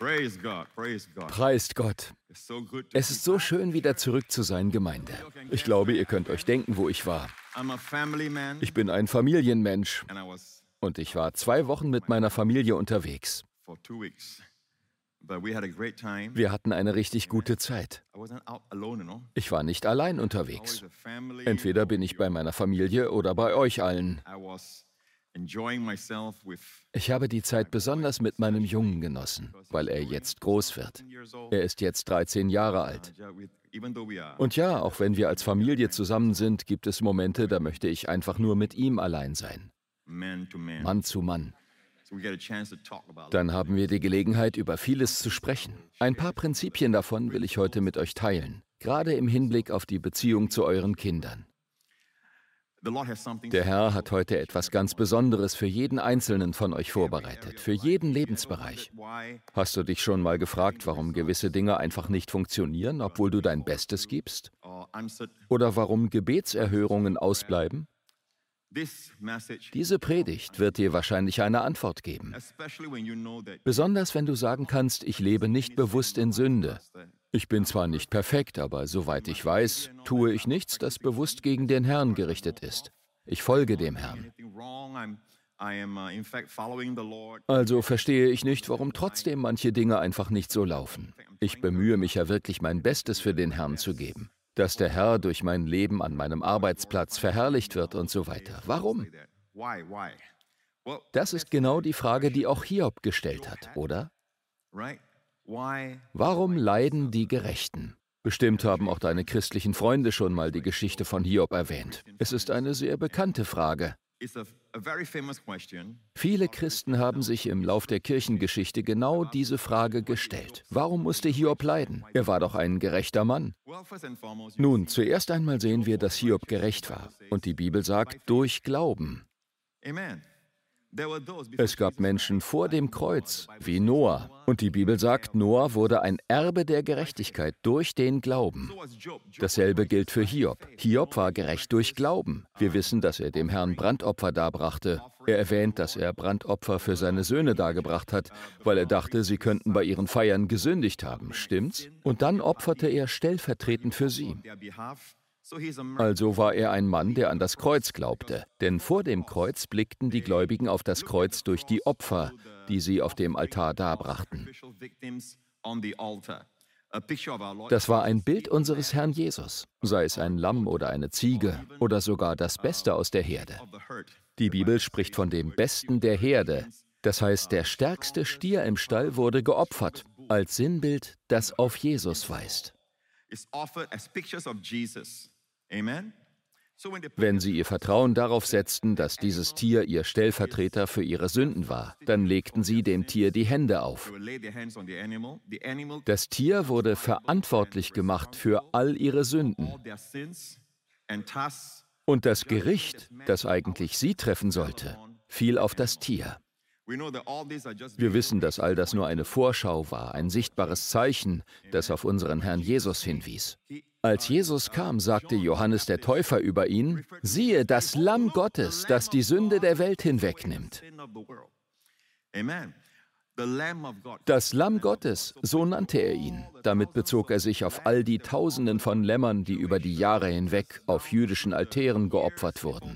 Praise God, praise God. Preist Gott. It's so good to Es ist so schön, wieder zurück zu sein, Gemeinde. Ich glaube, ihr könnt euch denken, wo ich war. I'm a family man, Ich bin ein Familienmensch and I was und ich war 2 Wochen mit meiner Familie unterwegs. for 2 weeks. But we had a great time. Wir hatten eine richtig gute Zeit. I wasn't out alone, Ich war nicht allein Always unterwegs. a family. Entweder bin ich bei meiner Familie oder bei euch allen. I was enjoying myself with Ich habe die Zeit besonders mit meinem Jungen genossen, weil er jetzt groß wird. 10 years old. Er ist jetzt 13 Jahre alt. Even though we are Und ja, auch wenn wir als Familie zusammen sind, gibt es Momente, da möchte ich einfach nur mit ihm allein sein. man to man. Mann zu Mann. So we get a chance to talk about it. Dann haben wir die Gelegenheit, über vieles zu sprechen. Ein paar Prinzipien davon will ich heute mit euch teilen, gerade im Hinblick auf die Beziehung zu euren Kindern. The Lord has something Der Herr hat heute etwas ganz Besonderes für jeden Einzelnen von euch vorbereitet, für jeden Lebensbereich. why Hast du dich schon mal gefragt, warum gewisse Dinge einfach nicht funktionieren, obwohl du dein Bestes gibst? answered Oder warum Gebetserhörungen ausbleiben? this message, Diese Predigt wird dir wahrscheinlich eine Antwort geben. especially when you know that Besonders wenn du sagen kannst, ich lebe nicht bewusst in Sünde. Ich bin zwar nicht perfekt, aber soweit ich weiß, tue ich nichts, das bewusst gegen den Herrn gerichtet ist. Ich folge dem Herrn. anything wrong. I am in fact following the Lord. Also verstehe ich nicht, warum trotzdem manche Dinge einfach nicht so laufen. Ich bemühe mich ja wirklich, mein Bestes für den Herrn zu geben. Dass der Herr durch mein Leben an meinem Arbeitsplatz verherrlicht wird und so weiter. Warum? Why? Well, Das ist genau die Frage, die auch Hiob gestellt hat, oder? right? Why? Warum leiden die Gerechten? Bestimmt haben auch deine christlichen Freunde schon mal die Geschichte von Hiob erwähnt. Es ist eine sehr bekannte Frage. It's a very famous question. Viele Christen haben sich im Lauf der Kirchengeschichte genau diese Frage gestellt. Warum musste Hiob leiden? Er war doch ein gerechter Mann. Well, first and foremost, Nun, zuerst einmal sehen wir, dass Hiob gerecht war. Und die Bibel sagt, durch Glauben. amen. There were those before Es gab Menschen vor dem Kreuz, wie Noah. Und die Bibel sagt, Noah wurde ein Erbe der Gerechtigkeit durch den Glauben. was Job. Dasselbe gilt für Hiob. Hiob war gerecht durch Glauben. Wir wissen, dass er dem Herrn Brandopfer darbrachte. Er erwähnt, dass er Brandopfer für seine Söhne dargebracht hat, weil er dachte, sie könnten bei ihren Feiern gesündigt haben. Stimmt's? Und dann opferte er stellvertretend für sie. Their behalf. So he's a Also war er ein Mann, der an das Kreuz glaubte. Denn vor dem Kreuz blickten die Gläubigen auf das Kreuz durch die Opfer, die sie auf dem Altar darbrachten. sacrificial victims on the altar. A picture of our Lord. Das war ein Bild unseres Herrn Jesus, sei es ein Lamm oder eine Ziege oder sogar das Beste aus der Herde. of the herd. Die Bibel spricht von dem Besten der Herde. Das heißt, der stärkste Stier im Stall wurde geopfert, als Sinnbild, das auf Jesus weist. It's offered as pictures of Jesus. Amen. So when they Wenn sie ihr Vertrauen darauf setzten, dass dieses Tier ihr Stellvertreter für ihre Sünden war, dann legten sie dem Tier die Hände auf. will lay their hands on the animal Das Tier wurde verantwortlich gemacht für all ihre Sünden. all their sins and tasks. Und das Gericht, das eigentlich sie treffen sollte, fiel auf das Tier. We know that all these are just Wir wissen, dass all das nur eine Vorschau war, ein sichtbares Zeichen, das auf unseren Herrn Jesus hinwies. Als Jesus kam, sagte Johannes der Täufer über ihn, siehe, das Lamm Gottes, das die Sünde der Welt hinwegnimmt. sin of the world. Amen. The Lamb of God. Das Lamm Gottes, so nannte er ihn. Damit bezog er sich auf all die Tausenden von Lämmern, die über die Jahre hinweg auf jüdischen Altären geopfert wurden.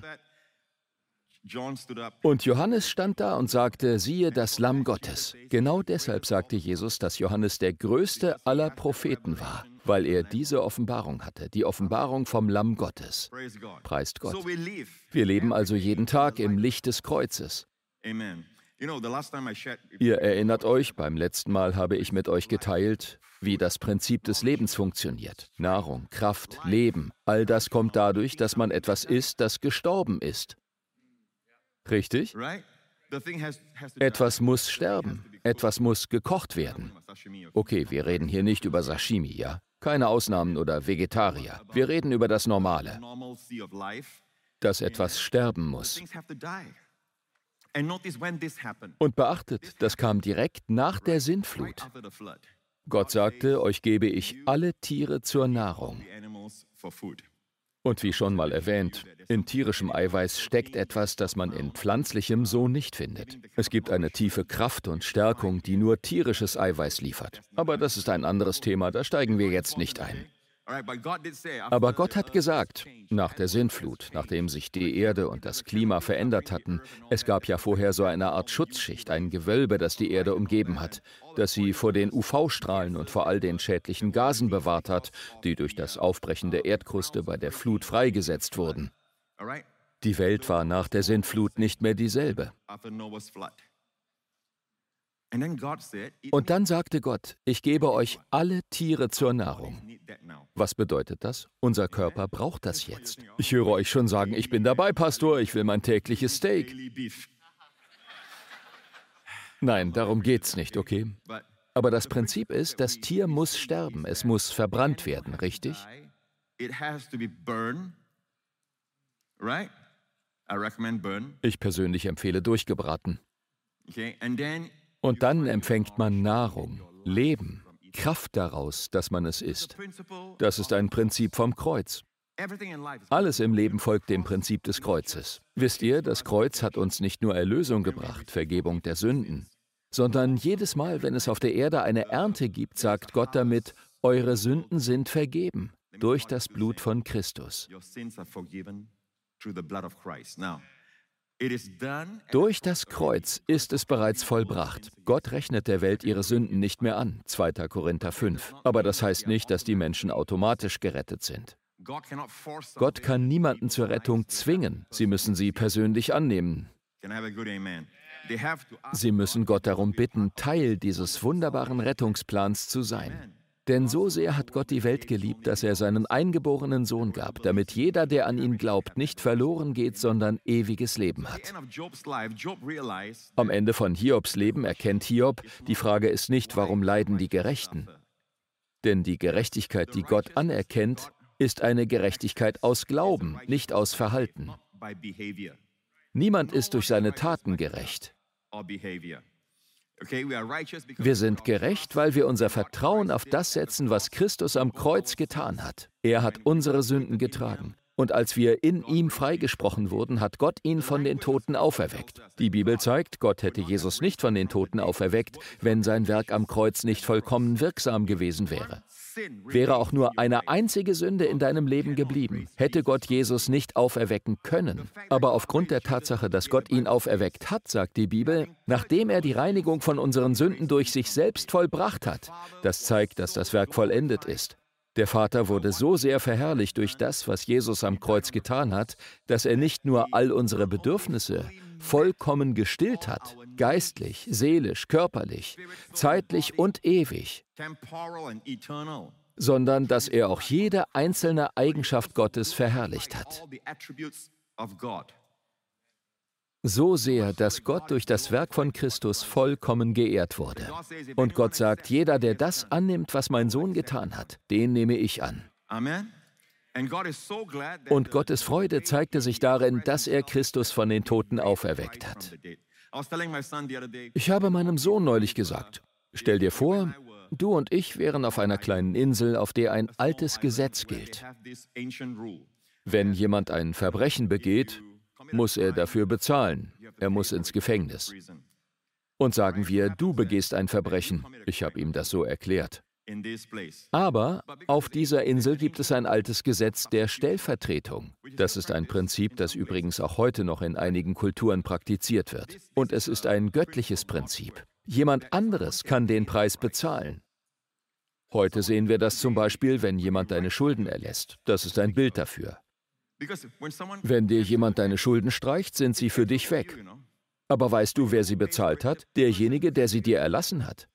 John stood up. Und Johannes stand da und sagte, siehe das Lamm Gottes. Genau deshalb sagte Jesus, dass Johannes der größte aller Propheten war, weil er diese Offenbarung hatte, die Offenbarung vom Lamm Gottes. Praise God. Preist Gott. So we live. Wir leben also jeden Tag im Licht des Kreuzes. Amen. You know, the last time I shared, Ihr erinnert euch, beim letzten Mal habe ich mit euch geteilt, wie das Prinzip des Lebens funktioniert. Nahrung, Kraft, Leben, all das kommt dadurch, dass man etwas isst, das gestorben ist. Richtig? right? The thing has to Etwas muss sterben, etwas muss gekocht werden. sashimi. Okay, wir reden hier nicht über Sashimi, ja? Keine Ausnahmen oder Vegetarier. Wir reden über das Normale, Normalcy of life. dass etwas sterben muss. Things have to die. And notice when this happened. Und beachtet, das kam direkt nach der Sintflut. After the flood. Gott sagte, euch gebe ich alle Tiere zur Nahrung. The animals for food. Und wie schon mal erwähnt, in tierischem Eiweiß steckt etwas, das man in pflanzlichem so nicht findet. Es gibt eine tiefe Kraft und Stärkung, die nur tierisches Eiweiß liefert. Aber das ist ein anderes Thema, da steigen wir jetzt nicht ein. Aber Gott hat gesagt, nach der Sintflut, nachdem sich die Erde und das Klima verändert hatten, es gab ja vorher so eine Art Schutzschicht, ein Gewölbe, das die Erde umgeben hat, das sie vor den UV-Strahlen und vor all den schädlichen Gasen bewahrt hat, die durch das Aufbrechen der Erdkruste bei der Flut freigesetzt wurden. Die Welt war nach der Sintflut nicht mehr dieselbe. Und dann sagte Gott, ich gebe euch alle Tiere zur Nahrung. Was bedeutet das? Unser Körper braucht das jetzt. Ich höre euch schon sagen, ich bin dabei, Pastor, ich will mein tägliches Steak. Nein, darum geht's nicht, okay? Aber das Prinzip ist, das Tier muss sterben, es muss verbrannt werden, richtig? Ich persönlich empfehle durchgebraten. Und dann empfängt man Nahrung, Leben, Kraft daraus, dass man es isst. Das ist ein Prinzip vom Kreuz. Alles im Leben folgt dem Prinzip des Kreuzes. Wisst ihr, das Kreuz hat uns nicht nur Erlösung gebracht, Vergebung der Sünden, sondern jedes Mal, wenn es auf der Erde eine Ernte gibt, sagt Gott damit, eure Sünden sind vergeben durch das Blut von Christus. Durch das Kreuz ist es bereits vollbracht. Gott rechnet der Welt ihre Sünden nicht mehr an, 2. Korinther 5. Aber das heißt nicht, dass die Menschen automatisch gerettet sind. Gott kann niemanden zur Rettung zwingen. Sie müssen sie persönlich annehmen. Sie müssen Gott darum bitten, Teil dieses wunderbaren Rettungsplans zu sein. Denn so sehr hat Gott die Welt geliebt, dass er seinen eingeborenen Sohn gab, damit jeder, der an ihn glaubt, nicht verloren geht, sondern ewiges Leben hat. Am Ende von Hiobs Leben erkennt Hiob, die Frage ist nicht, warum leiden die Gerechten? Denn die Gerechtigkeit, die Gott anerkennt, ist eine Gerechtigkeit aus Glauben, nicht aus Verhalten. Niemand ist durch seine Taten gerecht. Wir sind gerecht, weil wir unser Vertrauen auf das setzen, was Christus am Kreuz getan hat. Er hat unsere Sünden getragen. Und als wir in ihm freigesprochen wurden, hat Gott ihn von den Toten auferweckt. Die Bibel zeigt, Gott hätte Jesus nicht von den Toten auferweckt, wenn sein Werk am Kreuz nicht vollkommen wirksam gewesen wäre. Wäre auch nur eine einzige Sünde in deinem Leben geblieben, hätte Gott Jesus nicht auferwecken können. Aber aufgrund der Tatsache, dass Gott ihn auferweckt hat, sagt die Bibel, nachdem er die Reinigung von unseren Sünden durch sich selbst vollbracht hat, das zeigt, dass das Werk vollendet ist. Der Vater wurde so sehr verherrlicht durch das, was Jesus am Kreuz getan hat, dass er nicht nur all unsere Bedürfnisse vollkommen gestillt hat, geistlich, seelisch, körperlich, zeitlich und ewig, sondern dass er auch jede einzelne Eigenschaft Gottes verherrlicht hat. So sehr, dass Gott durch das Werk von Christus vollkommen geehrt wurde. Und Gott sagt, jeder, der das annimmt, was mein Sohn getan hat, den nehme ich an. Und Gottes Freude zeigte sich darin, dass er Christus von den Toten auferweckt hat. Ich habe meinem Sohn neulich gesagt, stell dir vor, du und ich wären auf einer kleinen Insel, auf der ein altes Gesetz gilt. Wenn jemand ein Verbrechen begeht, muss er dafür bezahlen. Er muss ins Gefängnis. Und sagen wir, du begehst ein Verbrechen. Ich habe ihm das so erklärt. Aber auf dieser Insel gibt es ein altes Gesetz der Stellvertretung. Das ist ein Prinzip, das übrigens auch heute noch in einigen Kulturen praktiziert wird. Und es ist ein göttliches Prinzip. Jemand anderes kann den Preis bezahlen. Heute sehen wir das zum Beispiel, wenn jemand deine Schulden erlässt. Das ist ein Bild dafür. Wenn dir jemand deine Schulden streicht, sind sie für dich weg. Aber weißt du, wer sie bezahlt hat? Derjenige, der sie dir erlassen hat.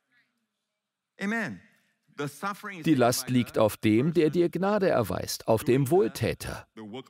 Die Last liegt auf dem, der dir Gnade erweist, auf dem Wohltäter.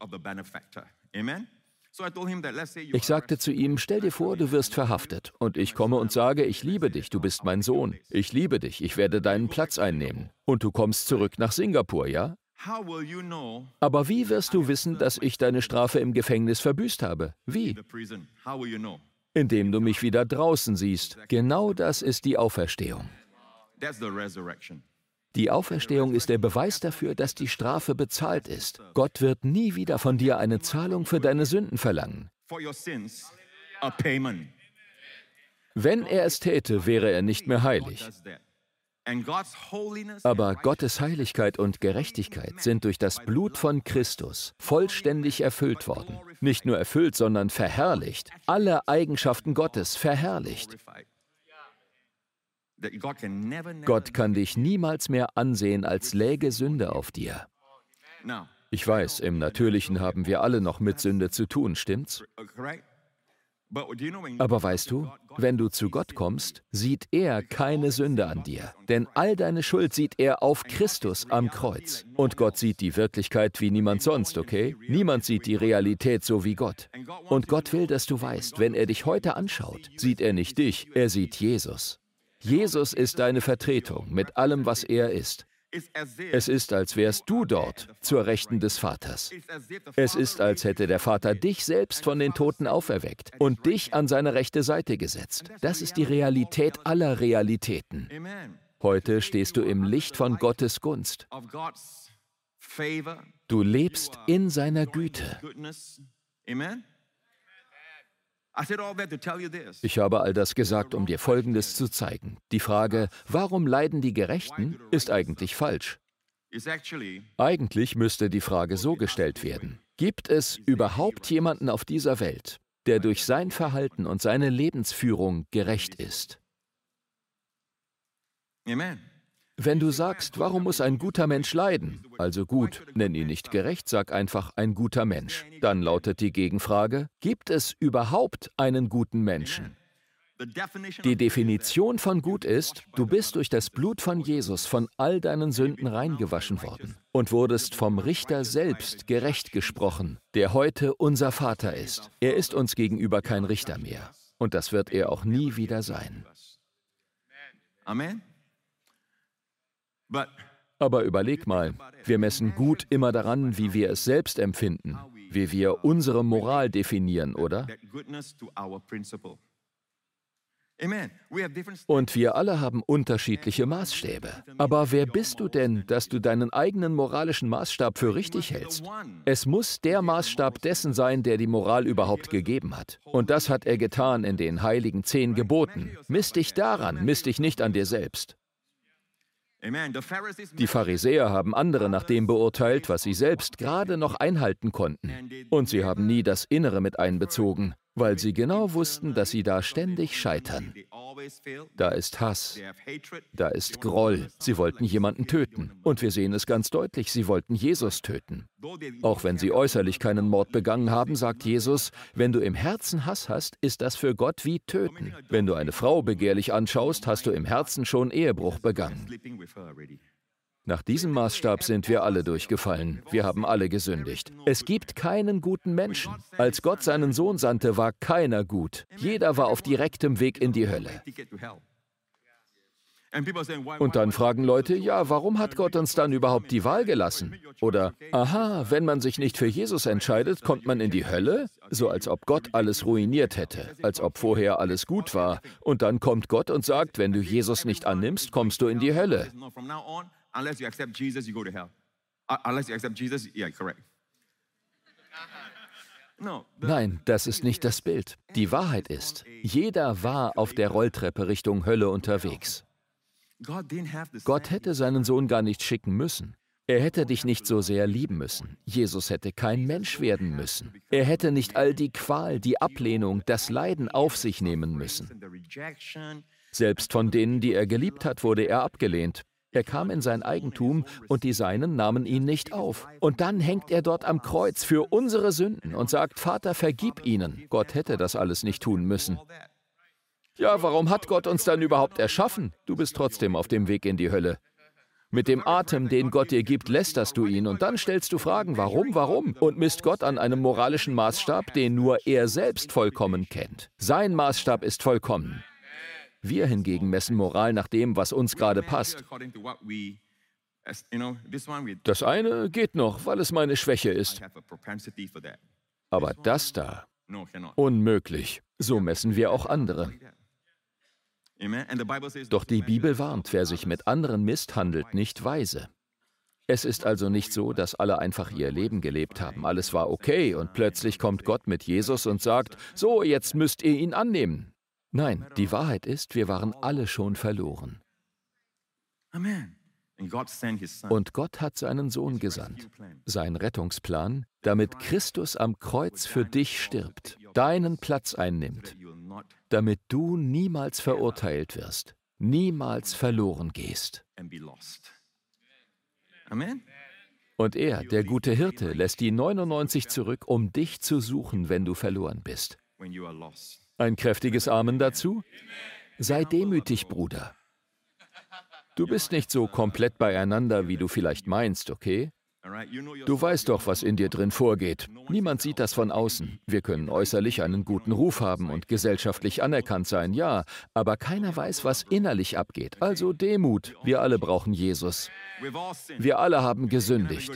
Ich sagte zu ihm, stell dir vor, du wirst verhaftet. Und ich komme und sage, ich liebe dich, du bist mein Sohn. Ich liebe dich, ich werde deinen Platz einnehmen. Und du kommst zurück nach Singapur, ja? Aber wie wirst du wissen, dass ich deine Strafe im Gefängnis verbüßt habe? Wie? Indem du mich wieder draußen siehst. Genau das ist die Auferstehung. Die Auferstehung ist der Beweis dafür, dass die Strafe bezahlt ist. Gott wird nie wieder von dir eine Zahlung für deine Sünden verlangen. For your sins, a payment. Wenn er es täte, wäre er nicht mehr heilig. Aber Gottes Heiligkeit und Gerechtigkeit sind durch das Blut von Christus vollständig erfüllt worden. Nicht nur erfüllt, sondern verherrlicht. Alle Eigenschaften Gottes verherrlicht. Gott kann dich niemals mehr ansehen, als läge Sünde auf dir. Ich weiß, im Natürlichen haben wir alle noch mit Sünde zu tun, stimmt's? Aber weißt du, wenn du zu Gott kommst, sieht er keine Sünde an dir. Denn all deine Schuld sieht er auf Christus am Kreuz. Und Gott sieht die Wirklichkeit wie niemand sonst, okay? Niemand sieht die Realität so wie Gott. Und Gott will, dass du weißt, wenn er dich heute anschaut, sieht er nicht dich, er sieht Jesus. Jesus ist deine Vertretung mit allem, was er ist. Es ist, als wärst du dort, zur Rechten des Vaters. Es ist, als hätte der Vater dich selbst von den Toten auferweckt und dich an seine rechte Seite gesetzt. Das ist die Realität aller Realitäten. Heute stehst du im Licht von Gottes Gunst. Du lebst in seiner Güte. Ich habe all das gesagt, um dir Folgendes zu zeigen. Die Frage, warum leiden die Gerechten, ist eigentlich falsch. Eigentlich müsste die Frage so gestellt werden. Gibt es überhaupt jemanden auf dieser Welt, der durch sein Verhalten und seine Lebensführung gerecht ist? Amen. Wenn du sagst, warum muss ein guter Mensch leiden? Also gut, nenn ihn nicht gerecht, sag einfach ein guter Mensch. Dann lautet die Gegenfrage, gibt es überhaupt einen guten Menschen? Die Definition von gut ist, du bist durch das Blut von Jesus von all deinen Sünden reingewaschen worden und wurdest vom Richter selbst gerecht gesprochen, der heute unser Vater ist. Er ist uns gegenüber kein Richter mehr. Und das wird er auch nie wieder sein. Amen. Aber überleg mal, wir messen gut immer daran, wie wir es selbst empfinden, wie wir unsere Moral definieren, oder? Und wir alle haben unterschiedliche Maßstäbe. Aber wer bist du denn, dass du deinen eigenen moralischen Maßstab für richtig hältst? Es muss der Maßstab dessen sein, der die Moral überhaupt gegeben hat. Und das hat er getan in den heiligen 10 Geboten. Miss dich daran, miss dich nicht an dir selbst. Die Pharisäer haben andere nach dem beurteilt, was sie selbst gerade noch einhalten konnten. Und sie haben nie das Innere mit einbezogen, weil sie genau wussten, dass sie da ständig scheitern. Da ist Hass, da ist Groll. Sie wollten jemanden töten. Und wir sehen es ganz deutlich, sie wollten Jesus töten. Auch wenn sie äußerlich keinen Mord begangen haben, sagt Jesus, wenn du im Herzen Hass hast, ist das für Gott wie töten. Wenn du eine Frau begehrlich anschaust, hast du im Herzen schon Ehebruch begangen. Nach diesem Maßstab sind wir alle durchgefallen. Wir haben alle gesündigt. Es gibt keinen guten Menschen. Als Gott seinen Sohn sandte, war keiner gut. Jeder war auf direktem Weg in die Hölle. Und dann fragen Leute, ja, warum hat Gott uns dann überhaupt die Wahl gelassen? Oder, aha, wenn man sich nicht für Jesus entscheidet, kommt man in die Hölle? So als ob Gott alles ruiniert hätte, als ob vorher alles gut war. Und dann kommt Gott und sagt, wenn du Jesus nicht annimmst, kommst du in die Hölle. Unless you accept Jesus, you go to hell. Unless you accept Jesus, yeah, correct. Nein, das ist nicht das Bild. Die Wahrheit ist, jeder war auf der Rolltreppe Richtung Hölle unterwegs. Gott hätte seinen Sohn gar nicht schicken müssen. Er hätte dich nicht so sehr lieben müssen. Jesus hätte kein Mensch werden müssen. Er hätte nicht all die Qual, die Ablehnung, das Leiden auf sich nehmen müssen. Selbst von denen, die er geliebt hat, wurde er abgelehnt. Er kam in sein Eigentum und die Seinen nahmen ihn nicht auf. Und dann hängt er dort am Kreuz für unsere Sünden und sagt, Vater, vergib ihnen. Gott hätte das alles nicht tun müssen. Ja, warum hat Gott uns dann überhaupt erschaffen? Du bist trotzdem auf dem Weg in die Hölle. Mit dem Atem, den Gott dir gibt, lästerst du ihn und dann stellst du Fragen, warum? Und misst Gott an einem moralischen Maßstab, den nur er selbst vollkommen kennt. Sein Maßstab ist vollkommen. Wir hingegen messen Moral nach dem, was uns gerade passt. Das eine geht noch, weil es meine Schwäche ist. Aber das da, unmöglich. So messen wir auch andere. Doch die Bibel warnt, wer sich mit anderen misst, handelt nicht weise. Es ist also nicht so, dass alle einfach ihr Leben gelebt haben. Alles war okay und plötzlich kommt Gott mit Jesus und sagt, so, jetzt müsst ihr ihn annehmen. Nein, die Wahrheit ist, wir waren alle schon verloren. Und Gott hat seinen Sohn gesandt, sein Rettungsplan, damit Christus am Kreuz für dich stirbt, deinen Platz einnimmt, damit du niemals verurteilt wirst, niemals verloren gehst. Und er, der gute Hirte, lässt die 99 zurück, um dich zu suchen, wenn du verloren bist. Ein kräftiges Amen dazu? Sei demütig, Bruder. Du bist nicht so komplett beieinander, wie du vielleicht meinst, okay? Du weißt doch, was in dir drin vorgeht. Niemand sieht das von außen. Wir können äußerlich einen guten Ruf haben und gesellschaftlich anerkannt sein, ja, aber keiner weiß, was innerlich abgeht. Also Demut. Wir alle brauchen Jesus. Wir alle haben gesündigt.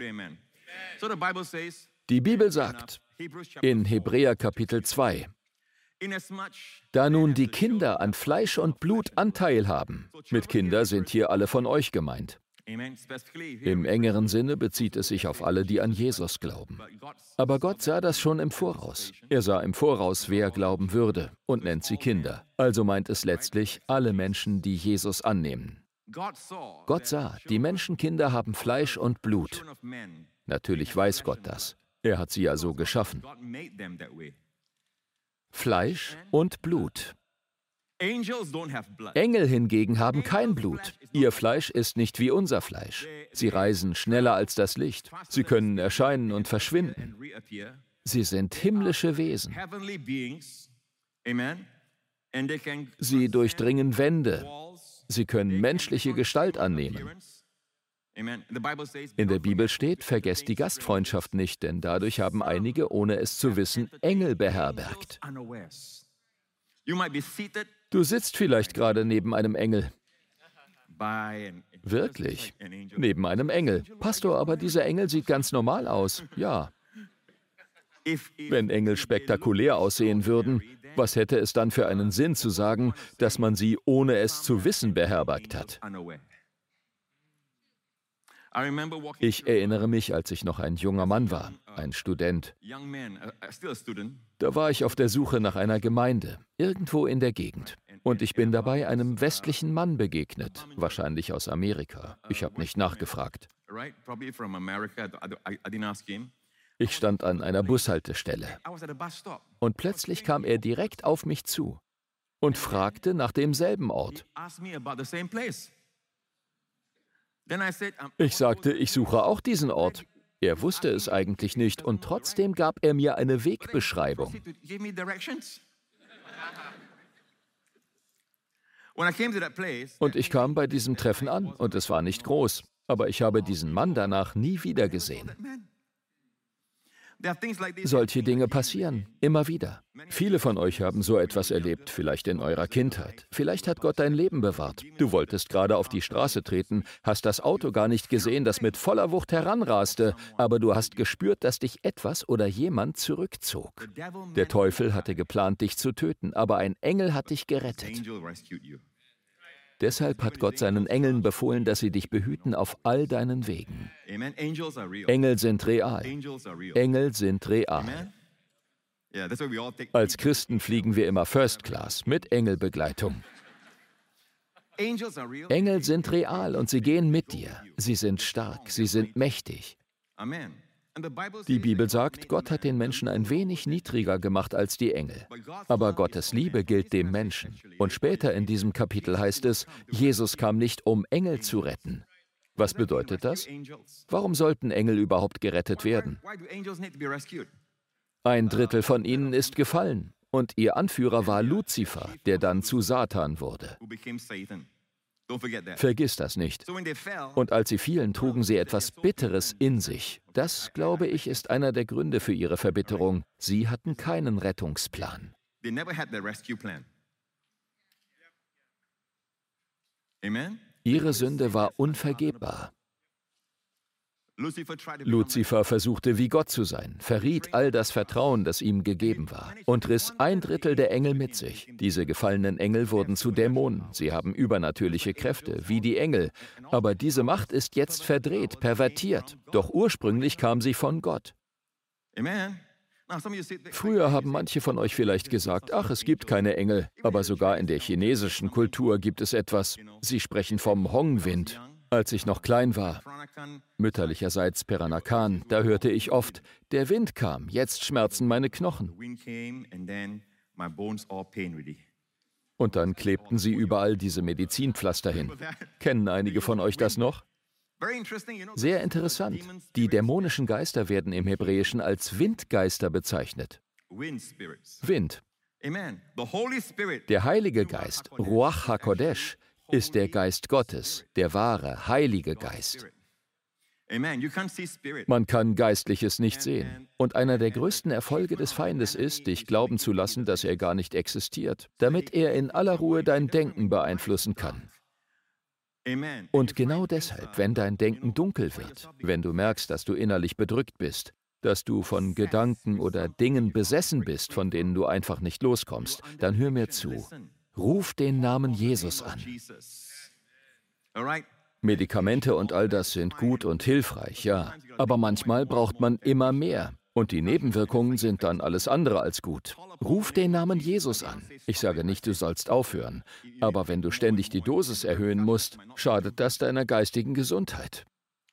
Die Bibel sagt in Hebräer Kapitel 2, da nun die Kinder an Fleisch und Blut Anteil haben. Mit Kinder sind hier alle von euch gemeint. Im engeren Sinne bezieht es sich auf alle, die an Jesus glauben. Aber Gott sah das schon im Voraus. Er sah im Voraus, wer glauben würde und nennt sie Kinder. Also meint es letztlich alle Menschen, die Jesus annehmen. Gott sah, die Menschenkinder haben Fleisch und Blut. Natürlich weiß Gott das. Er hat sie ja so geschaffen. Fleisch und Blut. Engel hingegen haben kein Blut. Ihr Fleisch ist nicht wie unser Fleisch. Sie reisen schneller als das Licht. Sie können erscheinen und verschwinden. Sie sind himmlische Wesen. Sie durchdringen Wände. Sie können menschliche Gestalt annehmen. In der Bibel steht, vergesst die Gastfreundschaft nicht, denn dadurch haben einige, ohne es zu wissen, Engel beherbergt. Du sitzt vielleicht gerade neben einem Engel. Wirklich? Neben einem Engel. Pastor, aber dieser Engel sieht ganz normal aus. Ja. Wenn Engel spektakulär aussehen würden, was hätte es dann für einen Sinn zu sagen, dass man sie, ohne es zu wissen, beherbergt hat? Ich erinnere mich, als ich noch ein junger Mann war, ein Student. Da war ich auf der Suche nach einer Gemeinde, irgendwo in der Gegend. Und ich bin dabei einem westlichen Mann begegnet, wahrscheinlich aus Amerika. Ich habe nicht nachgefragt. Ich stand an einer Bushaltestelle. Und plötzlich kam er direkt auf mich zu und fragte nach demselben Ort. Ich sagte, ich suche auch diesen Ort. Er wusste es eigentlich nicht und trotzdem gab er mir eine Wegbeschreibung. Und ich kam bei diesem Treffen an und es war nicht groß, aber ich habe diesen Mann danach nie wieder gesehen. Solche Dinge passieren, immer wieder. Viele von euch haben so etwas erlebt, vielleicht in eurer Kindheit. Vielleicht hat Gott dein Leben bewahrt. Du wolltest gerade auf die Straße treten, hast das Auto gar nicht gesehen, das mit voller Wucht heranraste, aber du hast gespürt, dass dich etwas oder jemand zurückzog. Der Teufel hatte geplant, dich zu töten, aber ein Engel hat dich gerettet. Deshalb hat Gott seinen Engeln befohlen, dass sie dich behüten auf all deinen Wegen. Engel sind real. Engel sind real. Als Christen fliegen wir immer First Class mit Engelbegleitung. Engel sind real und sie gehen mit dir. Sie sind stark, sie sind mächtig. Die Bibel sagt, Gott hat den Menschen ein wenig niedriger gemacht als die Engel. Aber Gottes Liebe gilt dem Menschen. Und später in diesem Kapitel heißt es, Jesus kam nicht, um Engel zu retten. Was bedeutet das? Warum sollten Engel überhaupt gerettet werden? 1/3 von ihnen ist gefallen. Und ihr Anführer war Luzifer, der dann zu Satan wurde. Vergiss das nicht. Und als sie fielen, trugen sie etwas Bitteres in sich. Das, glaube ich, ist einer der Gründe für ihre Verbitterung. Sie hatten keinen Rettungsplan. Ihre Sünde war unvergebbar. Luzifer versuchte wie Gott zu sein, verriet all das Vertrauen, das ihm gegeben war, und riss 1/3 der Engel mit sich. Diese gefallenen Engel wurden zu Dämonen. Sie haben übernatürliche Kräfte, wie die Engel. Aber diese Macht ist jetzt verdreht, pervertiert. Doch ursprünglich kam sie von Gott. Früher haben manche von euch vielleicht gesagt, ach, es gibt keine Engel. Aber sogar in der chinesischen Kultur gibt es etwas. Sie sprechen vom Hong-Wind. Als ich noch klein war, mütterlicherseits Peranakan, da hörte ich oft, der Wind kam, jetzt schmerzen meine Knochen. Und dann klebten sie überall diese Medizinpflaster hin. Kennen einige von euch das noch? Sehr interessant. Die dämonischen Geister werden im Hebräischen als Windgeister bezeichnet. Wind. Der Heilige Geist, Ruach HaKodesh, ist der Geist Gottes, der wahre, heilige Geist. Man kann Geistliches nicht sehen. Und einer der größten Erfolge des Feindes ist, dich glauben zu lassen, dass er gar nicht existiert, damit er in aller Ruhe dein Denken beeinflussen kann. Und genau deshalb, wenn dein Denken dunkel wird, wenn du merkst, dass du innerlich bedrückt bist, dass du von Gedanken oder Dingen besessen bist, von denen du einfach nicht loskommst, dann hör mir zu. Ruf den Namen Jesus an. Medikamente und all das sind gut und hilfreich, ja. Aber manchmal braucht man immer mehr. Und die Nebenwirkungen sind dann alles andere als gut. Ruf den Namen Jesus an. Ich sage nicht, du sollst aufhören. Aber wenn du ständig die Dosis erhöhen musst, schadet das deiner geistigen Gesundheit.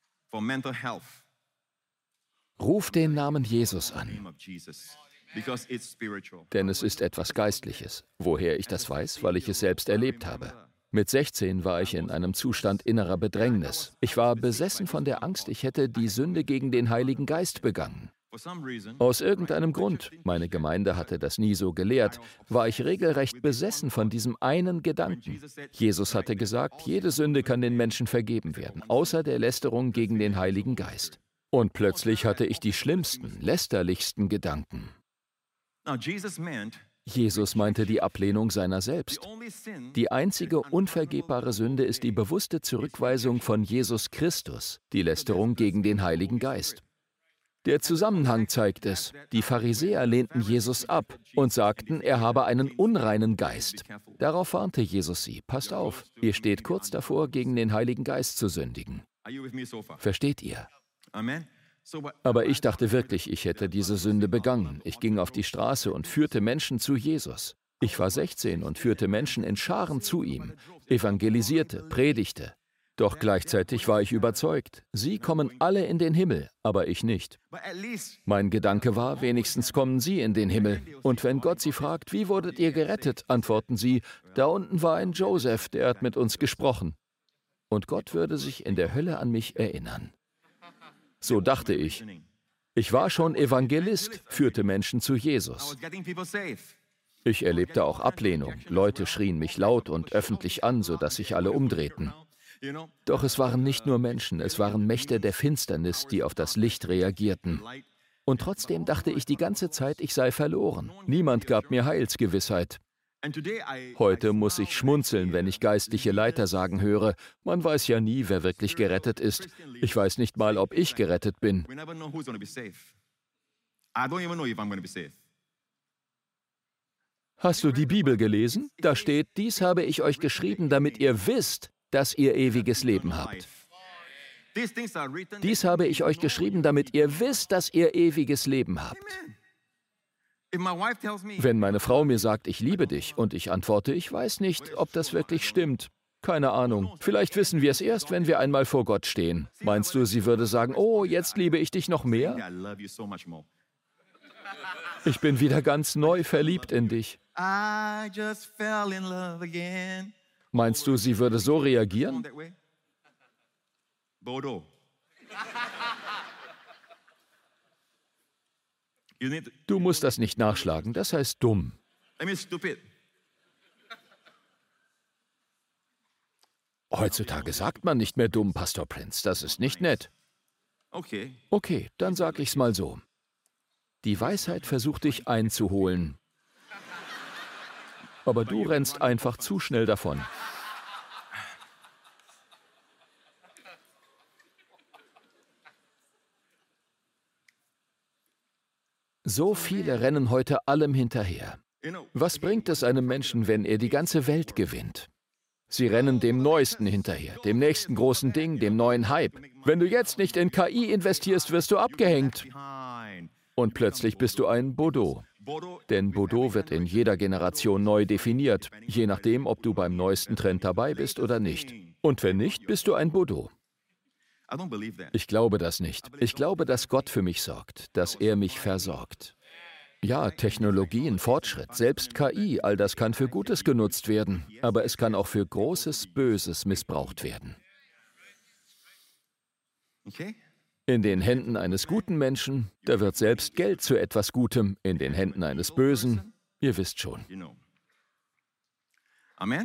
Ruf den Namen Jesus an. Denn es ist etwas Geistliches. Woher ich das weiß? Weil ich es selbst erlebt habe. Mit 16 war ich in einem Zustand innerer Bedrängnis. Ich war besessen von der Angst, ich hätte die Sünde gegen den Heiligen Geist begangen. Aus irgendeinem Grund, meine Gemeinde hatte das nie so gelehrt, war ich regelrecht besessen von diesem einen Gedanken. Jesus hatte gesagt, jede Sünde kann den Menschen vergeben werden, außer der Lästerung gegen den Heiligen Geist. Und plötzlich hatte ich die schlimmsten, lästerlichsten Gedanken. Jesus meinte die Ablehnung seiner selbst. Die einzige unvergebbare Sünde ist die bewusste Zurückweisung von Jesus Christus, die Lästerung gegen den Heiligen Geist. Der Zusammenhang zeigt es. Die Pharisäer lehnten Jesus ab und sagten, er habe einen unreinen Geist. Darauf warnte Jesus sie, passt auf, ihr steht kurz davor, gegen den Heiligen Geist zu sündigen. Versteht ihr? Aber ich dachte wirklich, ich hätte diese Sünde begangen. Ich ging auf die Straße und führte Menschen zu Jesus. Ich war 16 und führte Menschen in Scharen zu ihm, evangelisierte, predigte. Doch gleichzeitig war ich überzeugt, sie kommen alle in den Himmel, aber ich nicht. Mein Gedanke war, wenigstens kommen sie in den Himmel. Und wenn Gott sie fragt, wie wurdet ihr gerettet, antworten sie, da unten war ein Joseph, der hat mit uns gesprochen. Und Gott würde sich in der Hölle an mich erinnern. So dachte ich. Ich war schon Evangelist, führte Menschen zu Jesus. Ich erlebte auch Ablehnung. Leute schrien mich laut und öffentlich an, sodass sich alle umdrehten. Doch es waren nicht nur Menschen, es waren Mächte der Finsternis, die auf das Licht reagierten. Und trotzdem dachte ich die ganze Zeit, ich sei verloren. Niemand gab mir Heilsgewissheit. Heute muss ich schmunzeln, wenn ich geistliche Leiter sagen höre, man weiß ja nie, wer wirklich gerettet ist. Ich weiß nicht mal, ob ich gerettet bin. Hast du die Bibel gelesen? Da steht, dies habe ich euch geschrieben, damit ihr wisst, dass ihr ewiges Leben habt. Dies habe ich euch geschrieben, damit ihr wisst, dass ihr ewiges Leben habt. Wenn meine Frau mir sagt, ich liebe dich, und ich antworte, ich weiß nicht, ob das wirklich stimmt. Keine Ahnung. Vielleicht wissen wir es erst, wenn wir einmal vor Gott stehen. Meinst du, sie würde sagen, oh, jetzt liebe ich dich noch mehr? Ich bin wieder ganz neu verliebt in dich. Meinst du, sie würde so reagieren? Du musst das nicht nachschlagen, das heißt dumm. Heutzutage sagt man nicht mehr dumm, Pastor Prince, das ist nicht nett. Okay, dann sag ich's mal so. Die Weisheit versucht dich einzuholen. Aber du rennst einfach zu schnell davon. So viele rennen heute allem hinterher. Was bringt es einem Menschen, wenn er die ganze Welt gewinnt? Sie rennen dem Neuesten hinterher, dem nächsten großen Ding, dem neuen Hype. Wenn du jetzt nicht in KI investierst, wirst du abgehängt. Und plötzlich bist du ein Bodo. Denn Bodo wird in jeder Generation neu definiert, je nachdem, ob du beim neuesten Trend dabei bist oder nicht. Und wenn nicht, bist du ein Bodo. Ich glaube das nicht. Ich glaube, dass Gott für mich sorgt, dass er mich versorgt. Ja, Technologien, Fortschritt, selbst KI, all das kann für Gutes genutzt werden, aber es kann auch für großes Böses missbraucht werden. In den Händen eines guten Menschen, da wird selbst Geld zu etwas Gutem, in den Händen eines Bösen, ihr wisst schon. Amen.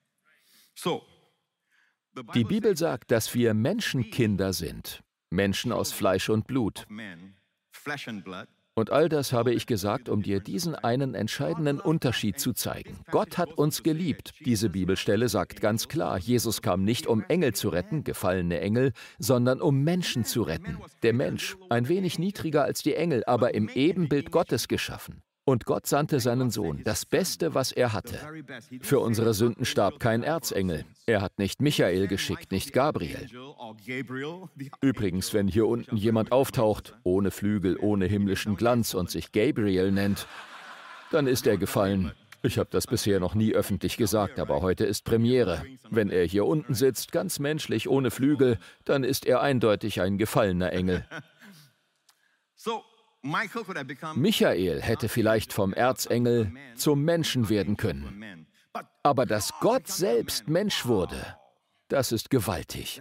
Die Bibel sagt, dass wir Menschenkinder sind, Menschen aus Fleisch und Blut. Und all das habe ich gesagt, um dir diesen einen entscheidenden Unterschied zu zeigen. Gott hat uns geliebt. Diese Bibelstelle sagt ganz klar, Jesus kam nicht, um Engel zu retten, gefallene Engel, sondern um Menschen zu retten. Der Mensch, ein wenig niedriger als die Engel, aber im Ebenbild Gottes geschaffen. Und Gott sandte seinen Sohn, das Beste, was er hatte. Für unsere Sünden starb kein Erzengel. Er hat nicht Michael geschickt, nicht Gabriel. Übrigens, wenn hier unten jemand auftaucht, ohne Flügel, ohne himmlischen Glanz und sich Gabriel nennt, dann ist er gefallen. Ich habe das bisher noch nie öffentlich gesagt, aber heute ist Premiere. Wenn er hier unten sitzt, ganz menschlich, ohne Flügel, dann ist er eindeutig ein gefallener Engel. Michael hätte vielleicht vom Erzengel zum Menschen werden können. Aber dass Gott selbst Mensch wurde, das ist gewaltig.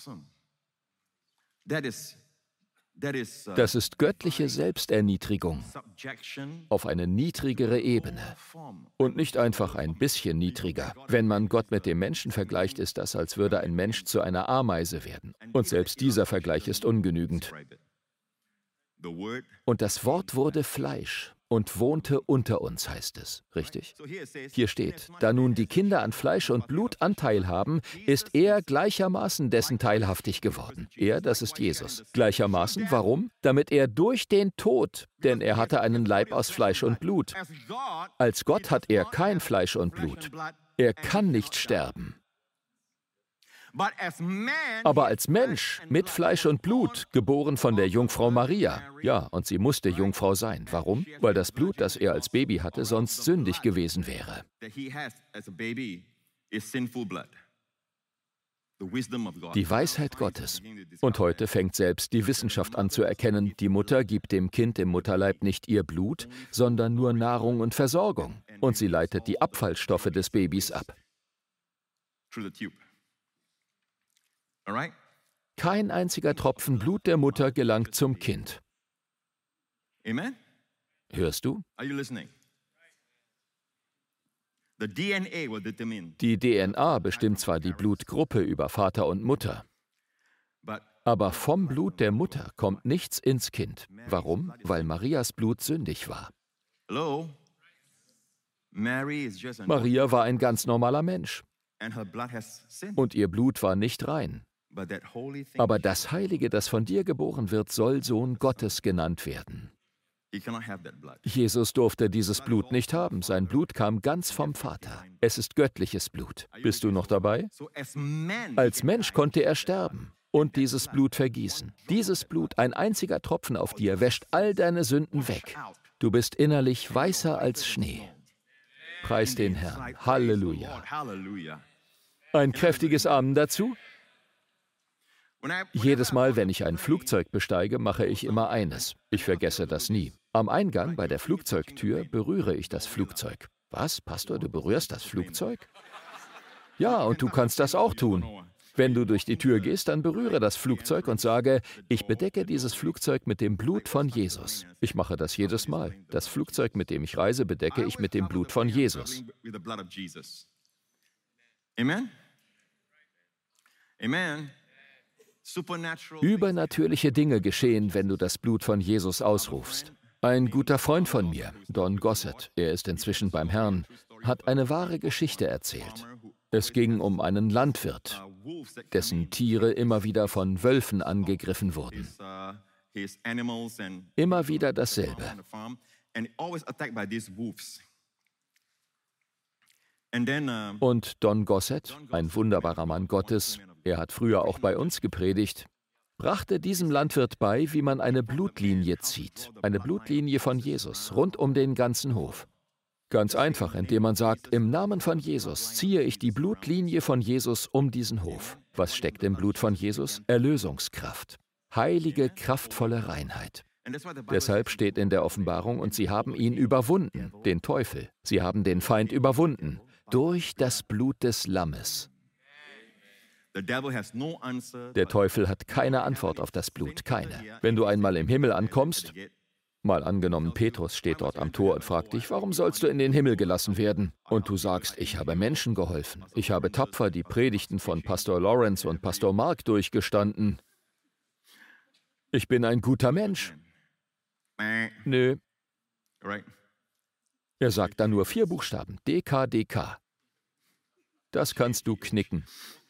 Das ist göttliche Selbsterniedrigung auf eine niedrigere Ebene und nicht einfach ein bisschen niedriger. Wenn man Gott mit dem Menschen vergleicht, ist das, als würde ein Mensch zu einer Ameise werden. Und selbst dieser Vergleich ist ungenügend. Und das Wort wurde Fleisch und wohnte unter uns, heißt es. Richtig? Hier steht, da nun die Kinder an Fleisch und Blut Anteil haben, ist er gleichermaßen dessen teilhaftig geworden. Er, das ist Jesus. Gleichermaßen, warum? Damit er durch den Tod, denn er hatte einen Leib aus Fleisch und Blut. Als Gott hat er kein Fleisch und Blut. Er kann nicht sterben. Aber als Mensch, mit Fleisch und Blut, geboren von der Jungfrau Maria. Ja, und sie musste Jungfrau sein. Warum? Weil das Blut, das er als Baby hatte, sonst sündig gewesen wäre. Die Weisheit Gottes. Und heute fängt selbst die Wissenschaft an zu erkennen, die Mutter gibt dem Kind im Mutterleib nicht ihr Blut, sondern nur Nahrung und Versorgung. Und sie leitet die Abfallstoffe des Babys ab. Kein einziger Tropfen Blut der Mutter gelangt zum Kind. Amen? Hörst du? Are you listening? The DNA will determine. Die DNA bestimmt zwar die Blutgruppe über Vater und Mutter, aber vom Blut der Mutter kommt nichts ins Kind. Warum? Weil Marias Blut sündig war. Hello? Mary is just Maria war ein ganz normaler Mensch and her blood has sin. und ihr Blut war nicht rein. But that holy thing, Aber das Heilige, das von dir geboren wird, soll Sohn Gottes genannt werden. you cannot have that blood. Jesus durfte dieses Blut nicht haben. Sein Blut kam ganz vom Vater. Es ist göttliches Blut. Bist du noch dabei? So as man, Als Mensch konnte er sterben und dieses Blut vergießen. Dieses Blut, ein einziger Tropfen auf dir, wäscht all deine Sünden weg. Du bist innerlich weißer als Schnee. Preis den Herrn. Halleluja. Hallelujah. Ein kräftiges Amen dazu? Whenever Jedes Mal, wenn ich ein Flugzeug besteige, mache ich immer eines. Ich vergesse das nie. Am Eingang bei der Flugzeugtür berühre ich das Flugzeug. Was, Pastor, du berührst das Flugzeug? Ja, und du kannst das auch tun. Wenn du durch die Tür gehst, dann berühre das Flugzeug und sage, ich bedecke dieses Flugzeug mit dem Blut von Jesus. Ich mache das jedes Mal. Das Flugzeug, mit dem ich reise, bedecke ich mit dem Blut von Jesus. with the blood of Jesus. Amen? Amen. Supernatural. Übernatürliche Dinge geschehen, wenn du das Blut von Jesus ausrufst. Ein guter Freund von mir, Don Gossett, er ist inzwischen beim Herrn, hat eine wahre Geschichte erzählt. Es ging um einen Landwirt, dessen Tiere immer wieder von Wölfen angegriffen wurden. Immer wieder dasselbe. Und Don Gossett, ein wunderbarer Mann Gottes, er hat früher auch bei uns gepredigt, brachte diesem Landwirt bei, wie man eine Blutlinie zieht, eine Blutlinie von Jesus, rund um den ganzen Hof. Ganz einfach, indem man sagt, im Namen von Jesus ziehe ich die Blutlinie von Jesus um diesen Hof. Was steckt im Blut von Jesus? Erlösungskraft. Heilige, kraftvolle Reinheit. Deshalb steht in der Offenbarung, und sie haben ihn überwunden, den Teufel. Sie haben den Feind überwunden, durch das Blut des Lammes. Der Teufel hat keine Antwort auf das Blut, keine. Wenn du einmal im Himmel ankommst, mal angenommen, Petrus steht dort am Tor und fragt dich, warum sollst du in den Himmel gelassen werden? Und du sagst, ich habe Menschen geholfen. Ich habe tapfer die Predigten von Pastor Lawrence und Pastor Mark durchgestanden. Ich bin ein guter Mensch. Nö. Er sagt dann nur 4 Buchstaben. DKDK. Das kannst du knicken.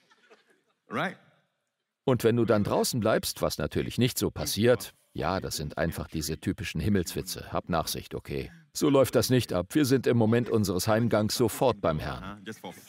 Und wenn du dann draußen bleibst, was natürlich nicht so passiert, ja, das sind einfach diese typischen Himmelswitze. Hab Nachsicht, okay. So läuft das nicht ab. Wir sind im Moment unseres Heimgangs sofort beim Herrn.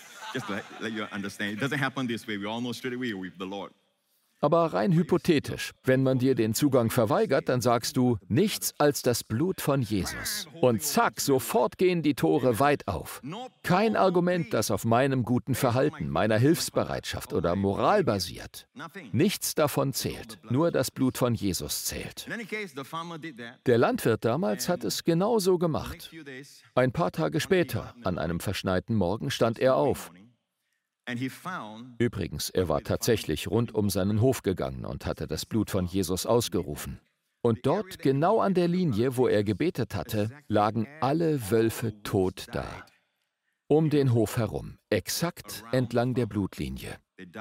Aber rein hypothetisch, wenn man dir den Zugang verweigert, dann sagst du, nichts als das Blut von Jesus. Und zack, sofort gehen die Tore weit auf. Kein Argument, das auf meinem guten Verhalten, meiner Hilfsbereitschaft oder Moral basiert. Nichts davon zählt, nur das Blut von Jesus zählt. Der Landwirt damals hat es genauso gemacht. Ein paar Tage später, an einem verschneiten Morgen, stand er auf. Übrigens, er war tatsächlich rund um seinen Hof gegangen und hatte das Blut von Jesus ausgerufen. Und dort, genau an der Linie, wo er gebetet hatte, lagen alle Wölfe tot da. Um den Hof herum, exakt entlang der Blutlinie.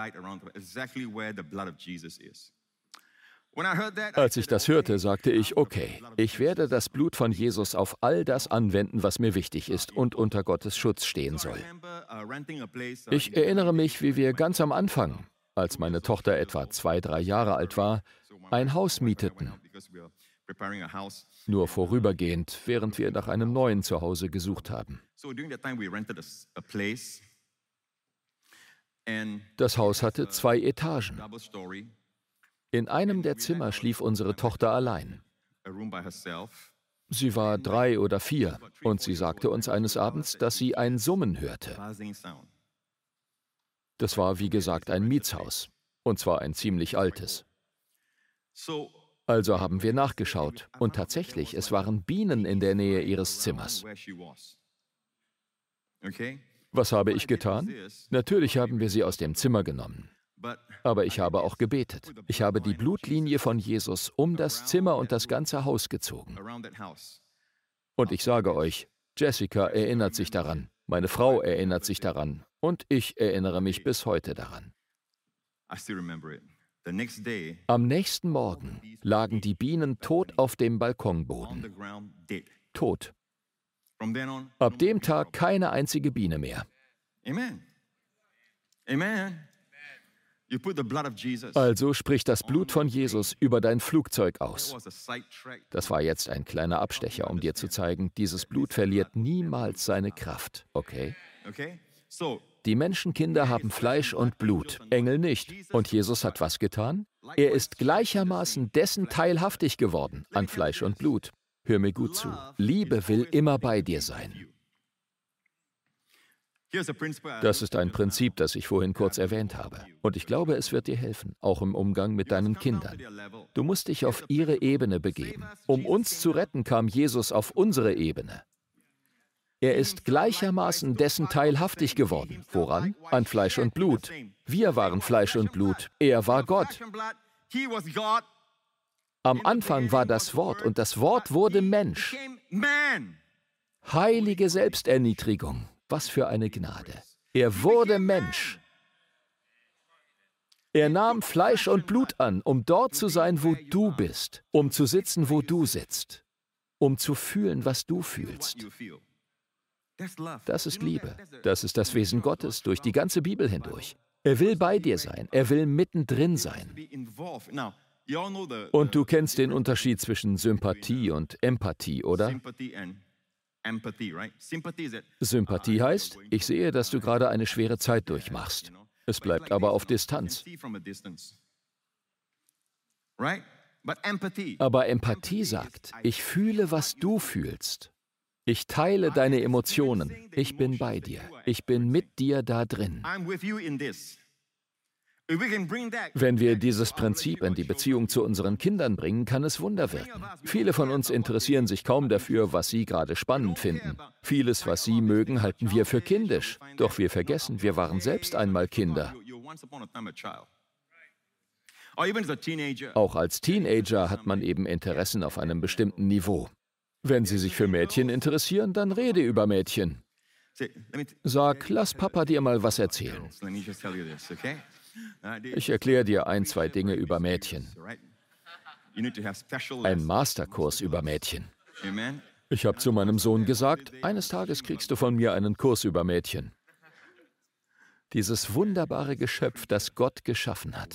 Als ich das hörte, sagte ich, okay, ich werde das Blut von Jesus auf all das anwenden, was mir wichtig ist und unter Gottes Schutz stehen soll. Ich erinnere mich, wie wir ganz am Anfang, als meine Tochter etwa 2, 3 Jahre alt war, ein Haus mieteten. Nur vorübergehend, während wir nach einem neuen Zuhause gesucht haben. Das Haus hatte 2 Etagen. In einem der Zimmer schlief unsere Tochter allein. Sie war 3 oder 4 und sie sagte uns eines Abends, dass sie ein Summen hörte. Das war, wie gesagt, ein Mietshaus, und zwar ein ziemlich altes. Also haben wir nachgeschaut und tatsächlich, es waren Bienen in der Nähe ihres Zimmers. Was habe ich getan? Natürlich haben wir sie aus dem Zimmer genommen. Aber ich habe auch gebetet. Ich habe die Blutlinie von Jesus um das Zimmer und das ganze Haus gezogen. Und ich sage euch, Jessica erinnert sich daran, meine Frau erinnert sich daran und ich erinnere mich bis heute daran. Am nächsten Morgen lagen die Bienen tot auf dem Balkonboden. Tot. Ab dem Tag keine einzige Biene mehr. Also spricht das Blut von Jesus über dein Flugzeug aus. Das war jetzt ein kleiner Abstecher, um dir zu zeigen, dieses Blut verliert niemals seine Kraft, okay? Die Menschenkinder haben Fleisch und Blut, Engel nicht. Und Jesus hat was getan? Er ist gleichermaßen dessen teilhaftig geworden an Fleisch und Blut. Hör mir gut zu. Liebe will immer bei dir sein. Das ist ein Prinzip, das ich vorhin kurz erwähnt habe. Und ich glaube, es wird dir helfen, auch im Umgang mit deinen Kindern. Du musst dich auf ihre Ebene begeben. Um uns zu retten, kam Jesus auf unsere Ebene. Er ist gleichermaßen dessen teilhaftig geworden. Woran? An Fleisch und Blut. Wir waren Fleisch und Blut. Er war Gott. Am Anfang war das Wort und das Wort wurde Mensch. Heilige Selbsterniedrigung. Was für eine Gnade. Er wurde Mensch. Er nahm Fleisch und Blut an, um dort zu sein, wo du bist, um zu sitzen, wo du sitzt, um zu fühlen, was du fühlst. Das ist Liebe. Das ist das Wesen Gottes durch die ganze Bibel hindurch. Er will bei dir sein. Er will mittendrin sein. Und du kennst den Unterschied zwischen Sympathie und Empathie, oder? Sympathie heißt, ich sehe, dass du gerade eine schwere Zeit durchmachst. Es bleibt aber auf Distanz. Aber Empathie sagt, ich fühle, was du fühlst. Ich teile deine Emotionen. Ich bin bei dir. Ich bin mit dir da drin. Wenn wir dieses Prinzip in die Beziehung zu unseren Kindern bringen, kann es Wunder wirken. Viele von uns interessieren sich kaum dafür, was sie gerade spannend finden. Vieles, was sie mögen, halten wir für kindisch. Doch wir vergessen, wir waren selbst einmal Kinder. Auch als Teenager hat man eben Interessen auf einem bestimmten Niveau. Wenn Sie sich für Mädchen interessieren, dann rede über Mädchen. Sag, lass Papa dir mal was erzählen. Ich erkläre dir 1, 2 Dinge über Mädchen. Ein Masterkurs über Mädchen. Ich habe zu meinem Sohn gesagt, eines Tages kriegst du von mir einen Kurs über Mädchen. Dieses wunderbare Geschöpf, das Gott geschaffen hat.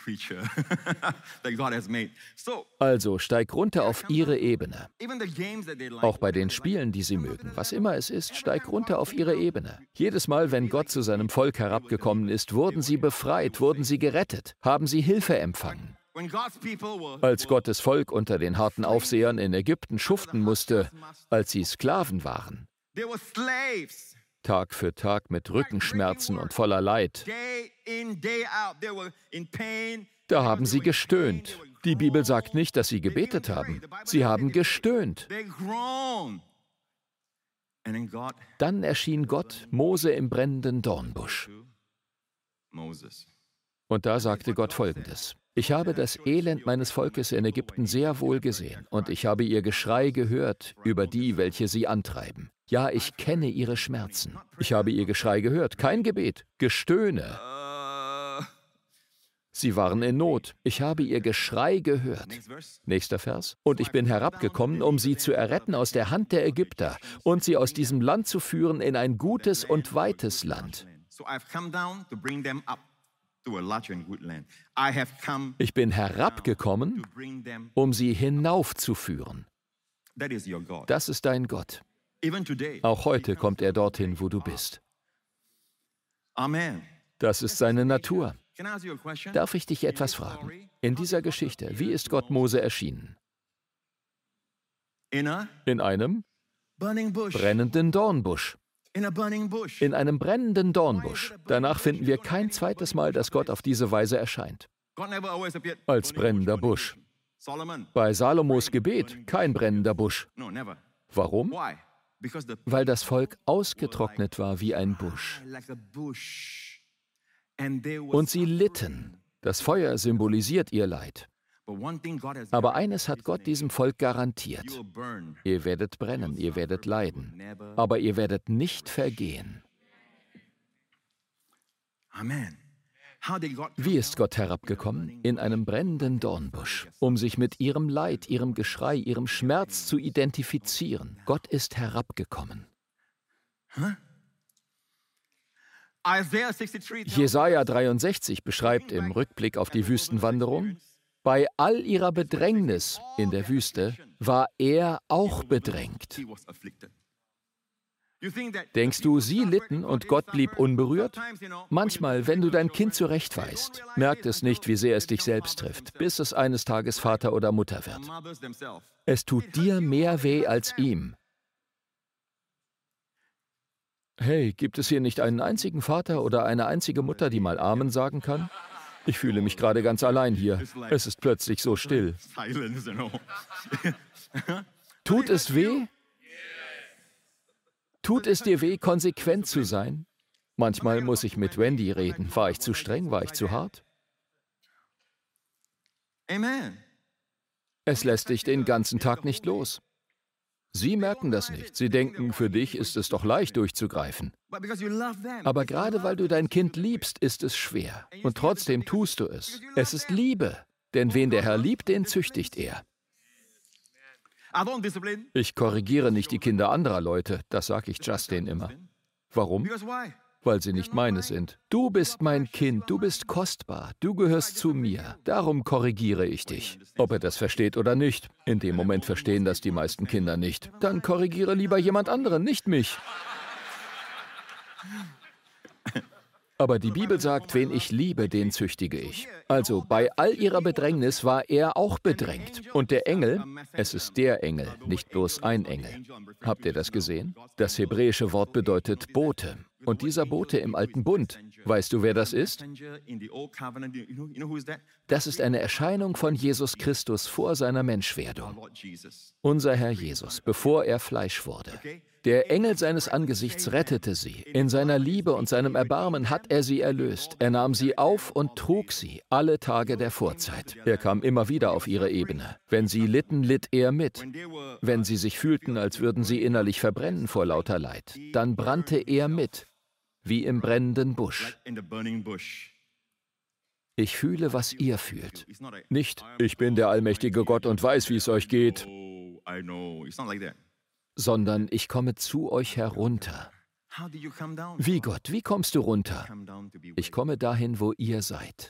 Also steig runter auf ihre Ebene. Auch bei den Spielen, die sie mögen, was immer es ist, steig runter auf ihre Ebene. Jedes Mal, wenn Gott zu seinem Volk herabgekommen ist, wurden sie befreit, wurden sie gerettet, haben sie Hilfe empfangen. Als Gottes Volk unter den harten Aufsehern in Ägypten schuften musste, als sie Sklaven waren, Tag für Tag mit Rückenschmerzen und voller Leid. Da haben sie gestöhnt. Die Bibel sagt nicht, dass sie gebetet haben. Sie haben gestöhnt. Dann erschien Gott Mose im brennenden Dornbusch. Und da sagte Gott Folgendes: Ich habe das Elend meines Volkes in Ägypten sehr wohl gesehen, und ich habe ihr Geschrei gehört über die, welche sie antreiben. Ja, ich kenne ihre Schmerzen. Ich habe ihr Geschrei gehört, kein Gebet, Gestöhne. Sie waren in Not. Ich habe ihr Geschrei gehört. Nächster Vers. Und ich bin herabgekommen, um sie zu erretten aus der Hand der Ägypter und sie aus diesem Land zu führen in ein gutes und weites Land. Ich bin herabgekommen, um sie hinaufzuführen. Das ist dein Gott. Auch heute kommt er dorthin, wo du bist. Das ist seine Natur. Darf ich dich etwas fragen? In dieser Geschichte, wie ist Gott Mose erschienen? In einem brennenden Dornbusch. In einem brennenden Dornbusch. Danach finden wir kein zweites Mal, dass Gott auf diese Weise erscheint. Als brennender Busch. Bei Salomos Gebet kein brennender Busch. Warum? Weil das Volk ausgetrocknet war wie ein Busch. Und sie litten. Das Feuer symbolisiert ihr Leid. Aber eines hat Gott diesem Volk garantiert. Ihr werdet brennen, ihr werdet leiden, aber ihr werdet nicht vergehen. Wie ist Gott herabgekommen? In einem brennenden Dornbusch, um sich mit ihrem Leid, ihrem Geschrei, ihrem Schmerz zu identifizieren. Gott ist herabgekommen. Jesaja 63 beschreibt im Rückblick auf die Wüstenwanderung: Bei all ihrer Bedrängnis in der Wüste war er auch bedrängt. Denkst du, sie litten und Gott blieb unberührt? Manchmal, wenn du dein Kind zurechtweist, merkt es nicht, wie sehr es dich selbst trifft, bis es eines Tages Vater oder Mutter wird. Es tut dir mehr weh als ihm. Hey, gibt es hier nicht einen einzigen Vater oder eine einzige Mutter, die mal Amen sagen kann? Ich fühle mich gerade ganz allein hier. Es ist plötzlich so still. Tut es weh? Tut es dir weh, konsequent zu sein? Manchmal muss ich mit Wendy reden. War ich zu streng? War ich zu hart? Es lässt dich den ganzen Tag nicht los. Sie merken das nicht. Sie denken, für dich ist es doch leicht durchzugreifen. Aber gerade weil du dein Kind liebst, ist es schwer. Und trotzdem tust du es. Es ist Liebe. Denn wen der Herr liebt, den züchtigt er. Ich korrigiere nicht die Kinder anderer Leute. Das sage ich Justin immer. Warum? weil sie nicht meine sind. Du bist mein Kind, du bist kostbar, du gehörst zu mir. Darum korrigiere ich dich. Ob er das versteht oder nicht. In dem Moment verstehen das die meisten Kinder nicht. Dann korrigiere lieber jemand anderen, nicht mich. Aber die Bibel sagt, wen ich liebe, den züchtige ich. Also bei all ihrer Bedrängnis war er auch bedrängt. Und der Engel, es ist der Engel, nicht bloß ein Engel. Habt ihr das gesehen? Das hebräische Wort bedeutet Bote. Und dieser Bote im Alten Bund, weißt du, wer das ist? Das ist eine Erscheinung von Jesus Christus vor seiner Menschwerdung. Unser Herr Jesus, bevor er Fleisch wurde. Der Engel seines Angesichts rettete sie. In seiner Liebe und seinem Erbarmen hat er sie erlöst. Er nahm sie auf und trug sie alle Tage der Vorzeit. Er kam immer wieder auf ihre Ebene. Wenn sie litten, litt er mit. Wenn sie sich fühlten, als würden sie innerlich verbrennen vor lauter Leid, dann brannte er mit, wie im brennenden Busch. Ich fühle, was ihr fühlt. Nicht, ich bin der allmächtige Gott und weiß, wie es euch geht, sondern ich komme zu euch herunter. Wie Gott, wie kommst du runter? Ich komme dahin, wo ihr seid.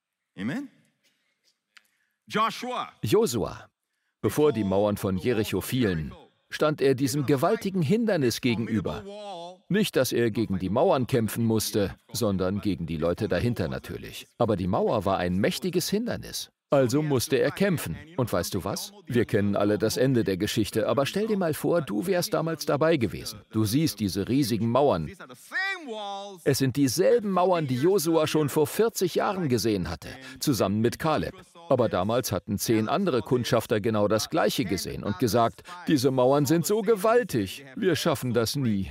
Josua, bevor die Mauern von Jericho fielen, stand er diesem gewaltigen Hindernis gegenüber. Nicht, dass er gegen die Mauern kämpfen musste, sondern gegen die Leute dahinter natürlich. Aber die Mauer war ein mächtiges Hindernis. Also musste er kämpfen. Und weißt du was? Wir kennen alle das Ende der Geschichte, aber stell dir mal vor, du wärst damals dabei gewesen. Du siehst diese riesigen Mauern. Es sind dieselben Mauern, die Josua schon vor 40 Jahren gesehen hatte, zusammen mit Kaleb. Aber damals hatten 10 andere Kundschafter genau das Gleiche gesehen und gesagt, diese Mauern sind so gewaltig, wir schaffen das nie.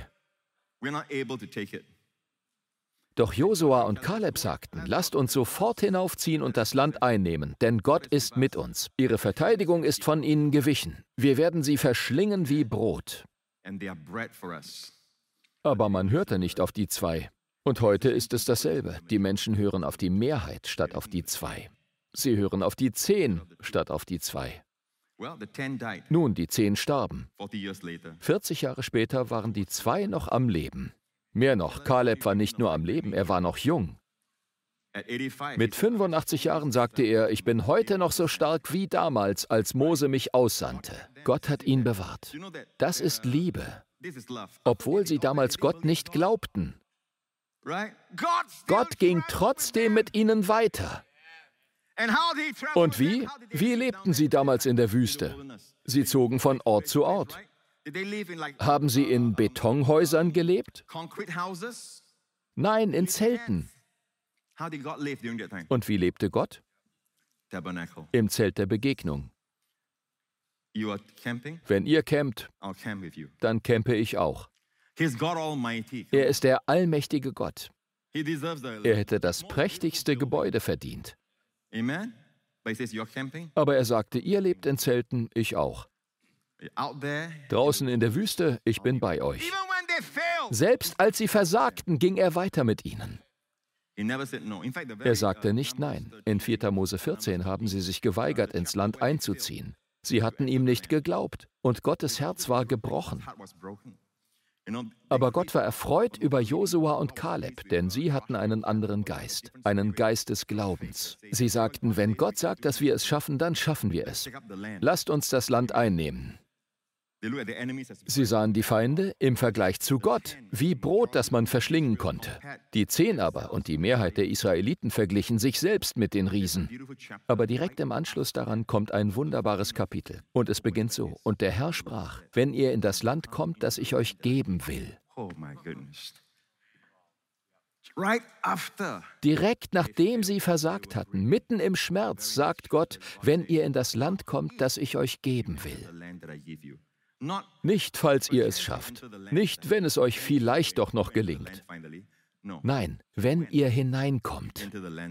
Doch Josua und Kaleb sagten, lasst uns sofort hinaufziehen und das Land einnehmen, denn Gott ist mit uns. Ihre Verteidigung ist von ihnen gewichen. Wir werden sie verschlingen wie Brot. Aber man hörte nicht auf die 2. Und heute ist es dasselbe. Die Menschen hören auf die Mehrheit statt auf die 2. Sie hören auf die 10 statt auf die 2. Nun, die 10 starben. 40 Jahre später waren die 2 noch am Leben. Mehr noch, Kaleb war nicht nur am Leben, er war noch jung. Mit 85 Jahren sagte er, ich bin heute noch so stark wie damals, als Mose mich aussandte. Gott hat ihn bewahrt. Das ist Liebe. Obwohl sie damals Gott nicht glaubten. Gott ging trotzdem mit ihnen weiter. Und wie? Wie lebten sie damals in der Wüste? Sie zogen von Ort zu Ort. Haben sie in Betonhäusern gelebt? Nein, in Zelten. Und wie lebte Gott? Im Zelt der Begegnung. Wenn ihr campt, dann campe ich auch. Er ist der allmächtige Gott. Er hätte das prächtigste Gebäude verdient. Aber er sagte, ihr lebt in Zelten, ich auch. Draußen in der Wüste, ich bin bei euch. Selbst als sie versagten, ging er weiter mit ihnen. Er sagte nicht nein. In 4. Mose 14 haben sie sich geweigert, ins Land einzuziehen. Sie hatten ihm nicht geglaubt und Gottes Herz war gebrochen. Aber Gott war erfreut über Josua und Kaleb, denn sie hatten einen anderen Geist, einen Geist des Glaubens. Sie sagten, wenn Gott sagt, dass wir es schaffen, dann schaffen wir es. Lasst uns das Land einnehmen. Sie sahen die Feinde im Vergleich zu Gott, wie Brot, das man verschlingen konnte. Die 10 aber und die Mehrheit der Israeliten verglichen sich selbst mit den Riesen. Aber direkt im Anschluss daran kommt ein wunderbares Kapitel. Und es beginnt so. Und der Herr sprach, wenn ihr in das Land kommt, das ich euch geben will. Direkt nachdem sie versagt hatten, mitten im Schmerz, sagt Gott, wenn ihr in das Land kommt, das ich euch geben will. Nicht, falls ihr es schafft. Nicht, wenn es euch vielleicht doch noch gelingt. Nein, wenn ihr hineinkommt.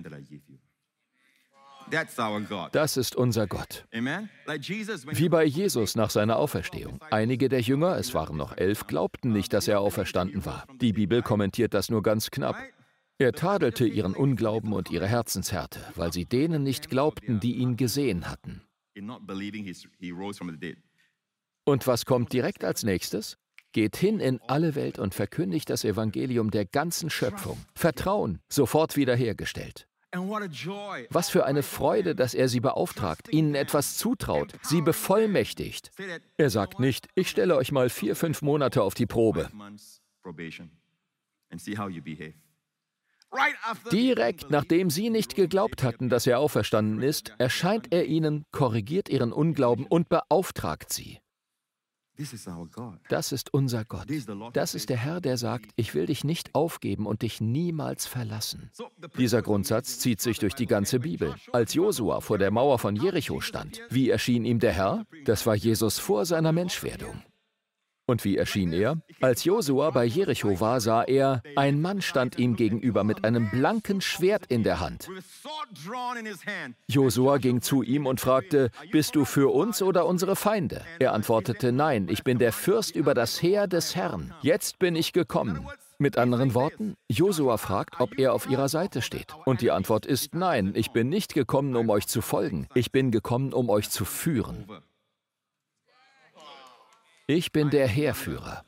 Das ist unser Gott. Wie bei Jesus nach seiner Auferstehung. Einige der Jünger, es waren noch 11, glaubten nicht, dass er auferstanden war. Die Bibel kommentiert das nur ganz knapp. Er tadelte ihren Unglauben und ihre Herzenshärte, weil sie denen nicht glaubten, die ihn gesehen hatten. Und was kommt direkt als nächstes? Geht hin in alle Welt und verkündigt das Evangelium der ganzen Schöpfung. Vertrauen, sofort wiederhergestellt. Was für eine Freude, dass er sie beauftragt, ihnen etwas zutraut, sie bevollmächtigt. Er sagt nicht, ich stelle euch mal 4, 5 Monate auf die Probe. Direkt nachdem sie nicht geglaubt hatten, dass er auferstanden ist, erscheint er ihnen, korrigiert ihren Unglauben und beauftragt sie. Das ist unser Gott. Das ist der Herr, der sagt, ich will dich nicht aufgeben und dich niemals verlassen. Dieser Grundsatz zieht sich durch die ganze Bibel. Als Josua vor der Mauer von Jericho stand, wie erschien ihm der Herr? Das war Jesus vor seiner Menschwerdung. Und wie erschien er? Als Josua bei Jericho war, sah er, ein Mann stand ihm gegenüber mit einem blanken Schwert in der Hand. Josua ging zu ihm und fragte, bist du für uns oder unsere Feinde? Er antwortete, nein, ich bin der Fürst über das Heer des Herrn. Jetzt bin ich gekommen. Mit anderen Worten, Josua fragt, ob er auf ihrer Seite steht. Und die Antwort ist, nein, ich bin nicht gekommen, um euch zu folgen. Ich bin gekommen, um euch zu führen. Ich bin der Heerführer.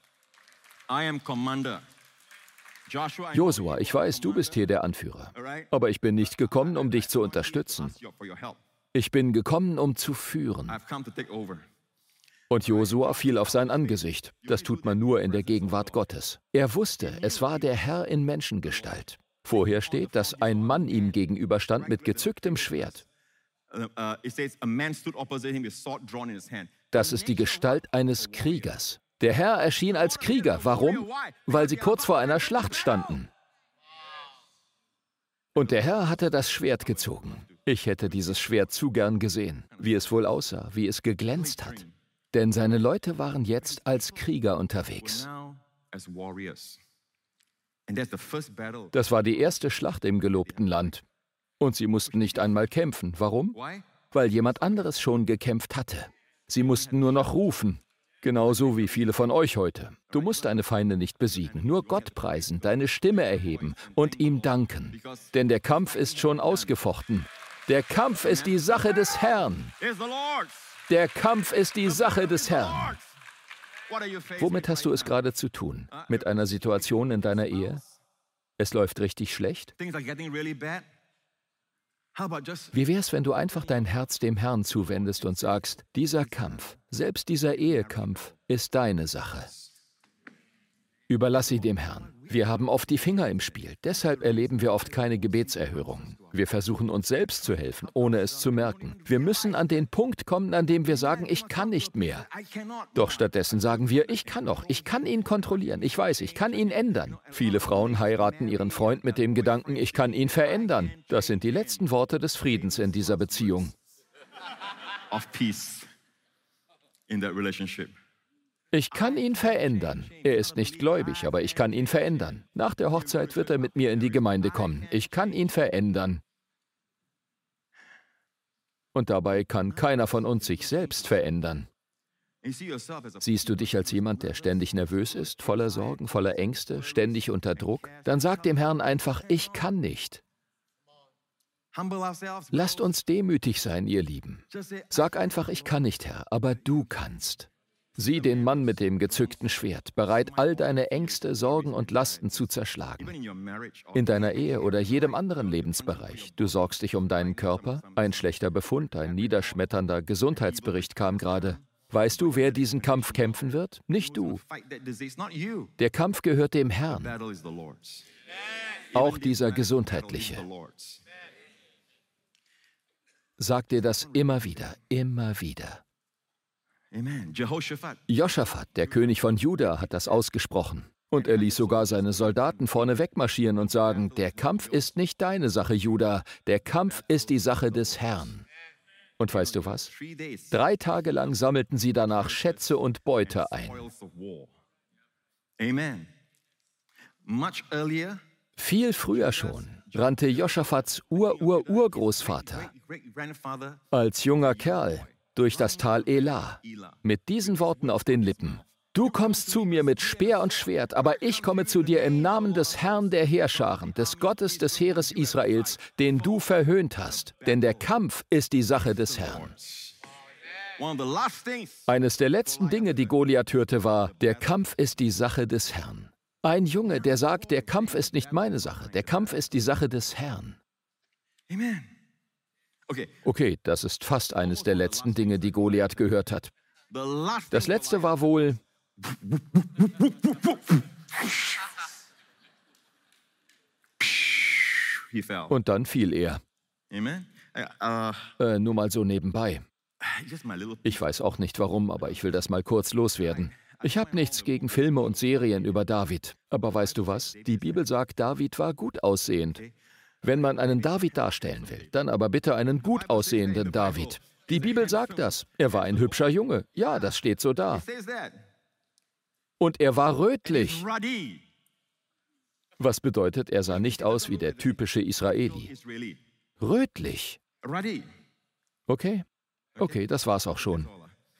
Josua, ich weiß, du bist hier der Anführer. Aber ich bin nicht gekommen, um dich zu unterstützen. Ich bin gekommen, um zu führen. Und Josua fiel auf sein Angesicht. Das tut man nur in der Gegenwart Gottes. Er wusste, es war der Herr in Menschengestalt. Vorher steht, dass ein Mann ihm gegenüberstand mit gezücktem Schwert. Das ist die Gestalt eines Kriegers. Der Herr erschien als Krieger. Warum? Weil sie kurz vor einer Schlacht standen. Und der Herr hatte das Schwert gezogen. Ich hätte dieses Schwert zu gern gesehen, wie es wohl aussah, wie es geglänzt hat. Denn seine Leute waren jetzt als Krieger unterwegs. Das war die erste Schlacht im gelobten Land. Und sie mussten nicht einmal kämpfen. Warum? Weil jemand anderes schon gekämpft hatte. Sie mussten nur noch rufen. Genauso wie viele von euch heute. Du musst deine Feinde nicht besiegen, nur Gott preisen, deine Stimme erheben und ihm danken. Denn der Kampf ist schon ausgefochten. Der Kampf ist die Sache des Herrn. Der Kampf ist die Sache des Herrn. Womit hast du es gerade zu tun? Mit einer Situation in deiner Ehe? Es läuft richtig schlecht? Wie wär's, wenn du einfach dein Herz dem Herrn zuwendest und sagst, dieser Kampf, selbst dieser Ehekampf, ist deine Sache. Überlass sie dem Herrn. Wir haben oft die Finger im Spiel, deshalb erleben wir oft keine Gebetserhörungen. Wir versuchen uns selbst zu helfen, ohne es zu merken. Wir müssen an den Punkt kommen, an dem wir sagen, ich kann nicht mehr. Doch stattdessen sagen wir, ich kann noch, ich kann ihn kontrollieren, ich weiß, ich kann ihn ändern. Viele Frauen heiraten ihren Freund mit dem Gedanken, ich kann ihn verändern. Das sind die letzten Worte des Friedens in dieser Beziehung. Ich kann ihn verändern. Er ist nicht gläubig, aber ich kann ihn verändern. Nach der Hochzeit wird er mit mir in die Gemeinde kommen. Ich kann ihn verändern. Und dabei kann keiner von uns sich selbst verändern. Siehst du dich als jemand, der ständig nervös ist, voller Sorgen, voller Ängste, ständig unter Druck? Dann sag dem Herrn einfach, ich kann nicht. Lasst uns demütig sein, ihr Lieben. Sag einfach, ich kann nicht, Herr, aber du kannst. Sieh den Mann mit dem gezückten Schwert, bereit, all deine Ängste, Sorgen und Lasten zu zerschlagen. In deiner Ehe oder jedem anderen Lebensbereich. Du sorgst dich um deinen Körper. Ein schlechter Befund, ein niederschmetternder Gesundheitsbericht kam gerade. Weißt du, wer diesen Kampf kämpfen wird? Nicht du. Der Kampf gehört dem Herrn. Auch dieser gesundheitliche. Sag dir das immer wieder, immer wieder. Josaphat, der König von Juda, hat das ausgesprochen. Und er ließ sogar seine Soldaten vorne wegmarschieren und sagen, der Kampf ist nicht deine Sache, Juda, der Kampf ist die Sache des Herrn. Und weißt du was? 3 Tage lang sammelten sie danach Schätze und Beute ein. Viel früher schon rannte Josaphats Urgroßvater als junger Kerl durch das Tal Elah, mit diesen Worten auf den Lippen. Du kommst zu mir mit Speer und Schwert, aber ich komme zu dir im Namen des Herrn der Heerscharen, des Gottes des Heeres Israels, den du verhöhnt hast. Denn der Kampf ist die Sache des Herrn. Eines der letzten Dinge, die Goliath hörte, war, der Kampf ist die Sache des Herrn. Ein Junge, der sagt, der Kampf ist nicht meine Sache, der Kampf ist die Sache des Herrn. Okay, das ist fast eines der letzten Dinge, die Goliath gehört hat. Das letzte war wohl... Und dann fiel er. Nur mal so nebenbei. Ich weiß auch nicht warum, aber ich will das mal kurz loswerden. Ich habe nichts gegen Filme und Serien über David. Aber weißt du was? Die Bibel sagt, David war gut aussehend. Wenn man einen David darstellen will, dann aber bitte einen gut aussehenden David. Die Bibel sagt das. Er war ein hübscher Junge. Ja, das steht so da. Und er war rötlich. Was bedeutet, er sah nicht aus wie der typische Israeli. Rötlich. Okay, das war's auch schon.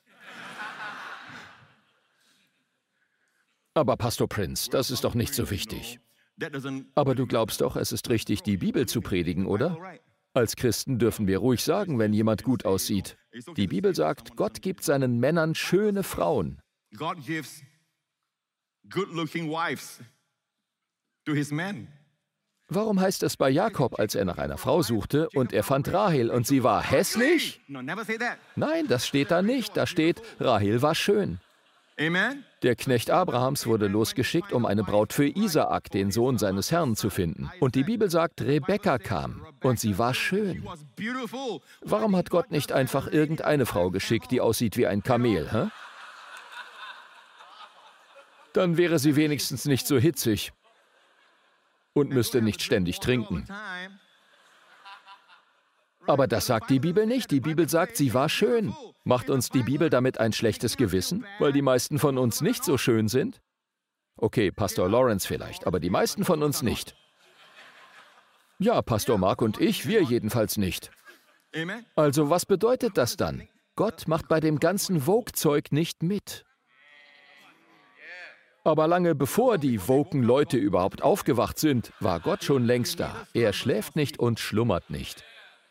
Aber Pastor Prince, das ist doch nicht so wichtig. Aber du glaubst doch, es ist richtig, die Bibel zu predigen, oder? Als Christen dürfen wir ruhig sagen, wenn jemand gut aussieht. Die Bibel sagt, Gott gibt seinen Männern schöne Frauen. Warum heißt es bei Jakob, als er nach einer Frau suchte und er fand Rahel und sie war hässlich? Nein, das steht da nicht. Da steht, Rahel war schön. Der Knecht Abrahams wurde losgeschickt, um eine Braut für Isaak, den Sohn seines Herrn, zu finden. Und die Bibel sagt, Rebekka kam und sie war schön. Warum hat Gott nicht einfach irgendeine Frau geschickt, die aussieht wie ein Kamel, hä? Dann wäre sie wenigstens nicht so hitzig und müsste nicht ständig trinken. Aber das sagt die Bibel nicht. Die Bibel sagt, sie war schön. Macht uns die Bibel damit ein schlechtes Gewissen, weil die meisten von uns nicht so schön sind? Okay, Pastor Lawrence vielleicht, aber die meisten von uns nicht. Ja, Pastor Mark und ich, wir jedenfalls nicht. Also was bedeutet das dann? Gott macht bei dem ganzen Vogue-Zeug nicht mit. Aber lange bevor die woken Leute überhaupt aufgewacht sind, war Gott schon längst da. Er schläft nicht und schlummert nicht.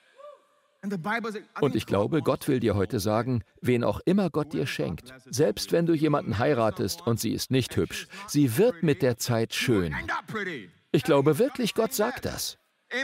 Und ich glaube, Gott will dir heute sagen, wen auch immer Gott dir schenkt, selbst wenn du jemanden heiratest und sie ist nicht hübsch, sie wird mit der Zeit schön. Ich glaube wirklich, Gott sagt das.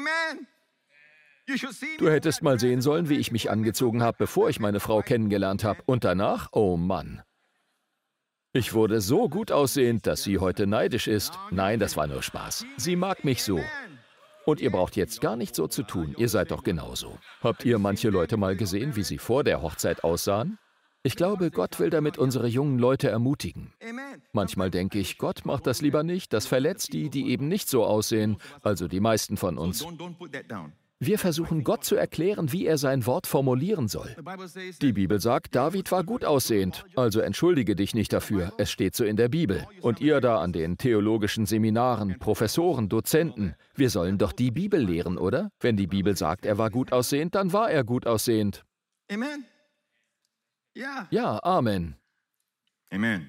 Du hättest mal sehen sollen, wie ich mich angezogen habe, bevor ich meine Frau kennengelernt habe. Und danach, oh Mann. Ich wurde so gut aussehend, dass sie heute neidisch ist. Nein, das war nur Spaß. Sie mag mich so. Und ihr braucht jetzt gar nicht so zu tun, ihr seid doch genauso. Habt ihr manche Leute mal gesehen, wie sie vor der Hochzeit aussahen? Ich glaube, Gott will damit unsere jungen Leute ermutigen. Manchmal denke ich, Gott macht das lieber nicht, das verletzt die, die eben nicht so aussehen, also die meisten von uns. Wir versuchen Gott zu erklären, wie er sein Wort formulieren soll. Die Bibel sagt, David war gut aussehend, also entschuldige dich nicht dafür, es steht so in der Bibel. Und ihr da an den theologischen Seminaren, Professoren, Dozenten, wir sollen doch die Bibel lehren, oder? Wenn die Bibel sagt, er war gut aussehend, dann war er gut aussehend. Amen. Ja, Amen. Amen.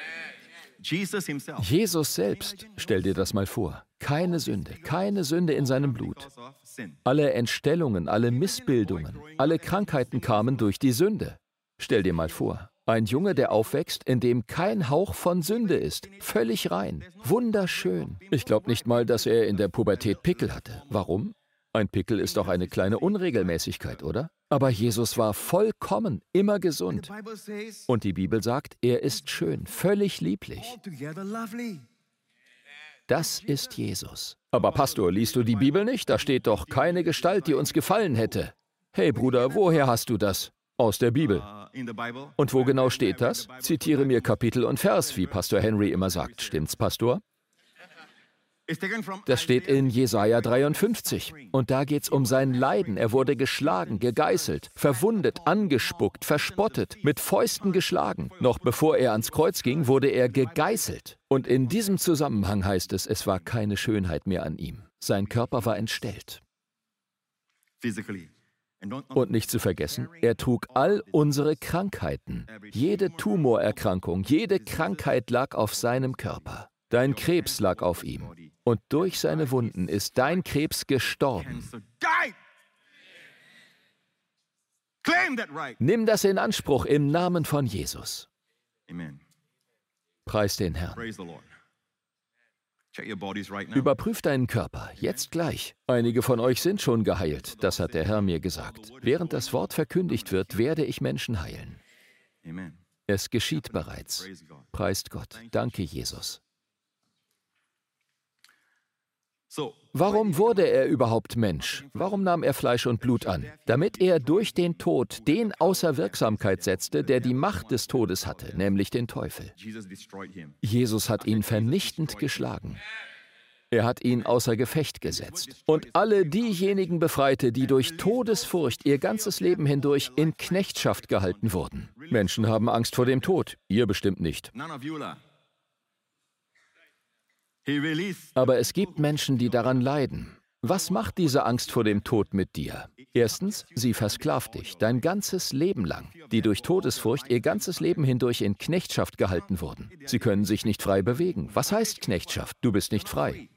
Jesus selbst, stell dir das mal vor, keine Sünde in seinem Blut. Alle Entstellungen, alle Missbildungen, alle Krankheiten kamen durch die Sünde. Stell dir mal vor, ein Junge, der aufwächst, in dem kein Hauch von Sünde ist, völlig rein, wunderschön. Ich glaube nicht mal, dass er in der Pubertät Pickel hatte. Warum? Ein Pickel ist doch eine kleine Unregelmäßigkeit, oder? Aber Jesus war vollkommen, immer gesund. Und die Bibel sagt, er ist schön, völlig lieblich. Das ist Jesus. Aber Pastor, liest du die Bibel nicht? Da steht doch keine Gestalt, die uns gefallen hätte. Hey Bruder, woher hast du das? Aus der Bibel. Und wo genau steht das? Zitiere mir Kapitel und Vers, wie Pastor Henry immer sagt. Stimmt's, Pastor? Das steht in Jesaja 53. Und da geht's um sein Leiden. Er wurde geschlagen, gegeißelt, verwundet, angespuckt, verspottet, mit Fäusten geschlagen. Noch bevor er ans Kreuz ging, wurde er gegeißelt. Und in diesem Zusammenhang heißt es, es war keine Schönheit mehr an ihm. Sein Körper war entstellt. Und nicht zu vergessen, er trug all unsere Krankheiten. Jede Tumorerkrankung, jede Krankheit lag auf seinem Körper. Dein Krebs lag auf ihm. Und durch seine Wunden ist dein Krebs gestorben. Claim that right. Nimm das in Anspruch im Namen von Jesus. Amen. Preis den Herrn. Praise the Lord. Check your bodies right now. Überprüf deinen Körper, jetzt gleich. Einige von euch sind schon geheilt, das hat der Herr mir gesagt. Während das Wort verkündigt wird, werde ich Menschen heilen. Amen. Es geschieht bereits. Praise God. Preist Gott. Danke, Jesus. So, Warum wurde er überhaupt Mensch? Warum nahm er Fleisch und Blut an? Damit er durch den Tod den außer Wirksamkeit setzte, der die Macht des Todes hatte, nämlich den Teufel. Jesus destroyed him. Jesus hat ihn vernichtend geschlagen. Er hat ihn außer Gefecht gesetzt und alle diejenigen befreite, die durch Todesfurcht ihr ganzes Leben hindurch in Knechtschaft gehalten wurden. Menschen haben Angst vor dem Tod, ihr bestimmt nicht. None of you lah. He released. Aber es gibt Menschen, die daran leiden. Was macht diese Angst vor dem Tod mit dir? Erstens, sie versklavt dich dein ganzes Leben lang, die durch Todesfurcht ihr ganzes Leben hindurch in Knechtschaft gehalten wurden. Sie können sich nicht frei bewegen. Was heißt Knechtschaft? Du bist nicht frei.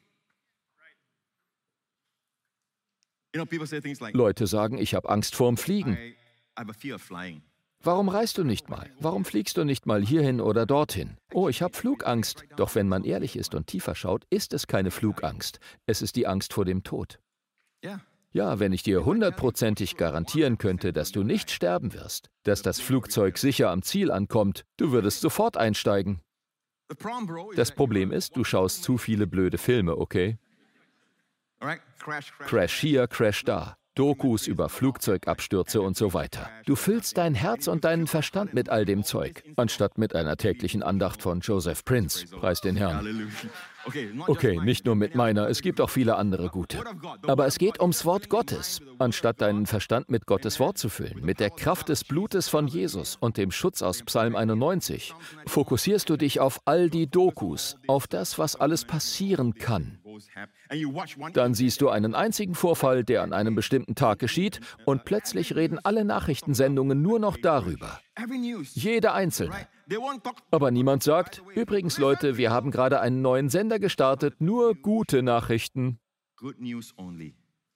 People say things like, Leute sagen, ich habe Angst vorm Fliegen. I have a fear of flying. Warum reist du nicht mal? Warum fliegst du nicht mal hierhin oder dorthin? Oh, ich habe Flugangst. Doch wenn man ehrlich ist und tiefer schaut, ist es keine Flugangst. Es ist die Angst vor dem Tod. Yeah. Ja, wenn ich dir hundertprozentig garantieren könnte, dass du nicht sterben wirst, dass das Flugzeug sicher am Ziel ankommt, du würdest sofort einsteigen. The problem, bro, is Das that Problem ist, du schaust zu viele blöde Filme, okay? all right, crash. Crash hier, Crash da. Dokus über Flugzeugabstürze und so weiter. Du füllst dein Herz und deinen Verstand mit all dem Zeug, anstatt mit einer täglichen Andacht von Joseph Prince. Preis den Herrn. Hallelujah. Okay, not just Okay, mine. nicht nur mit meiner, es gibt auch viele andere gute. Aber es geht ums Wort Gottes, anstatt deinen Verstand mit Gottes Wort zu füllen, mit der Kraft des Blutes von Jesus und dem Schutz aus Psalm 91. Fokussierst du dich auf all die Dokus, auf das, was alles passieren kann. And you watch one. Dann siehst du einen einzigen Vorfall, der an einem bestimmten Tag geschieht, und plötzlich reden alle Nachrichtensendungen nur noch darüber. Every news. Jede einzelne. They won't talk. Aber niemand sagt, übrigens Leute, wir haben gerade einen neuen Sender gestartet, nur gute Nachrichten. Good news only.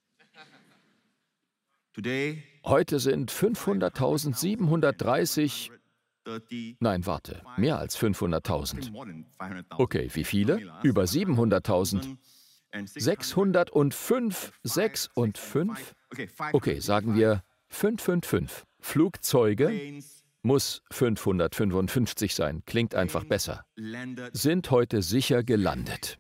Today, Heute sind 500.730, 30, nein, warte, mehr als 500.000. more than 500,000. Okay, wie viele? Über 700.000. And 605, 6 und 5? Okay, 5 Okay, sagen wir 555. Flugzeuge planes muss 555 sein, klingt einfach besser. landed. Sind heute sicher gelandet.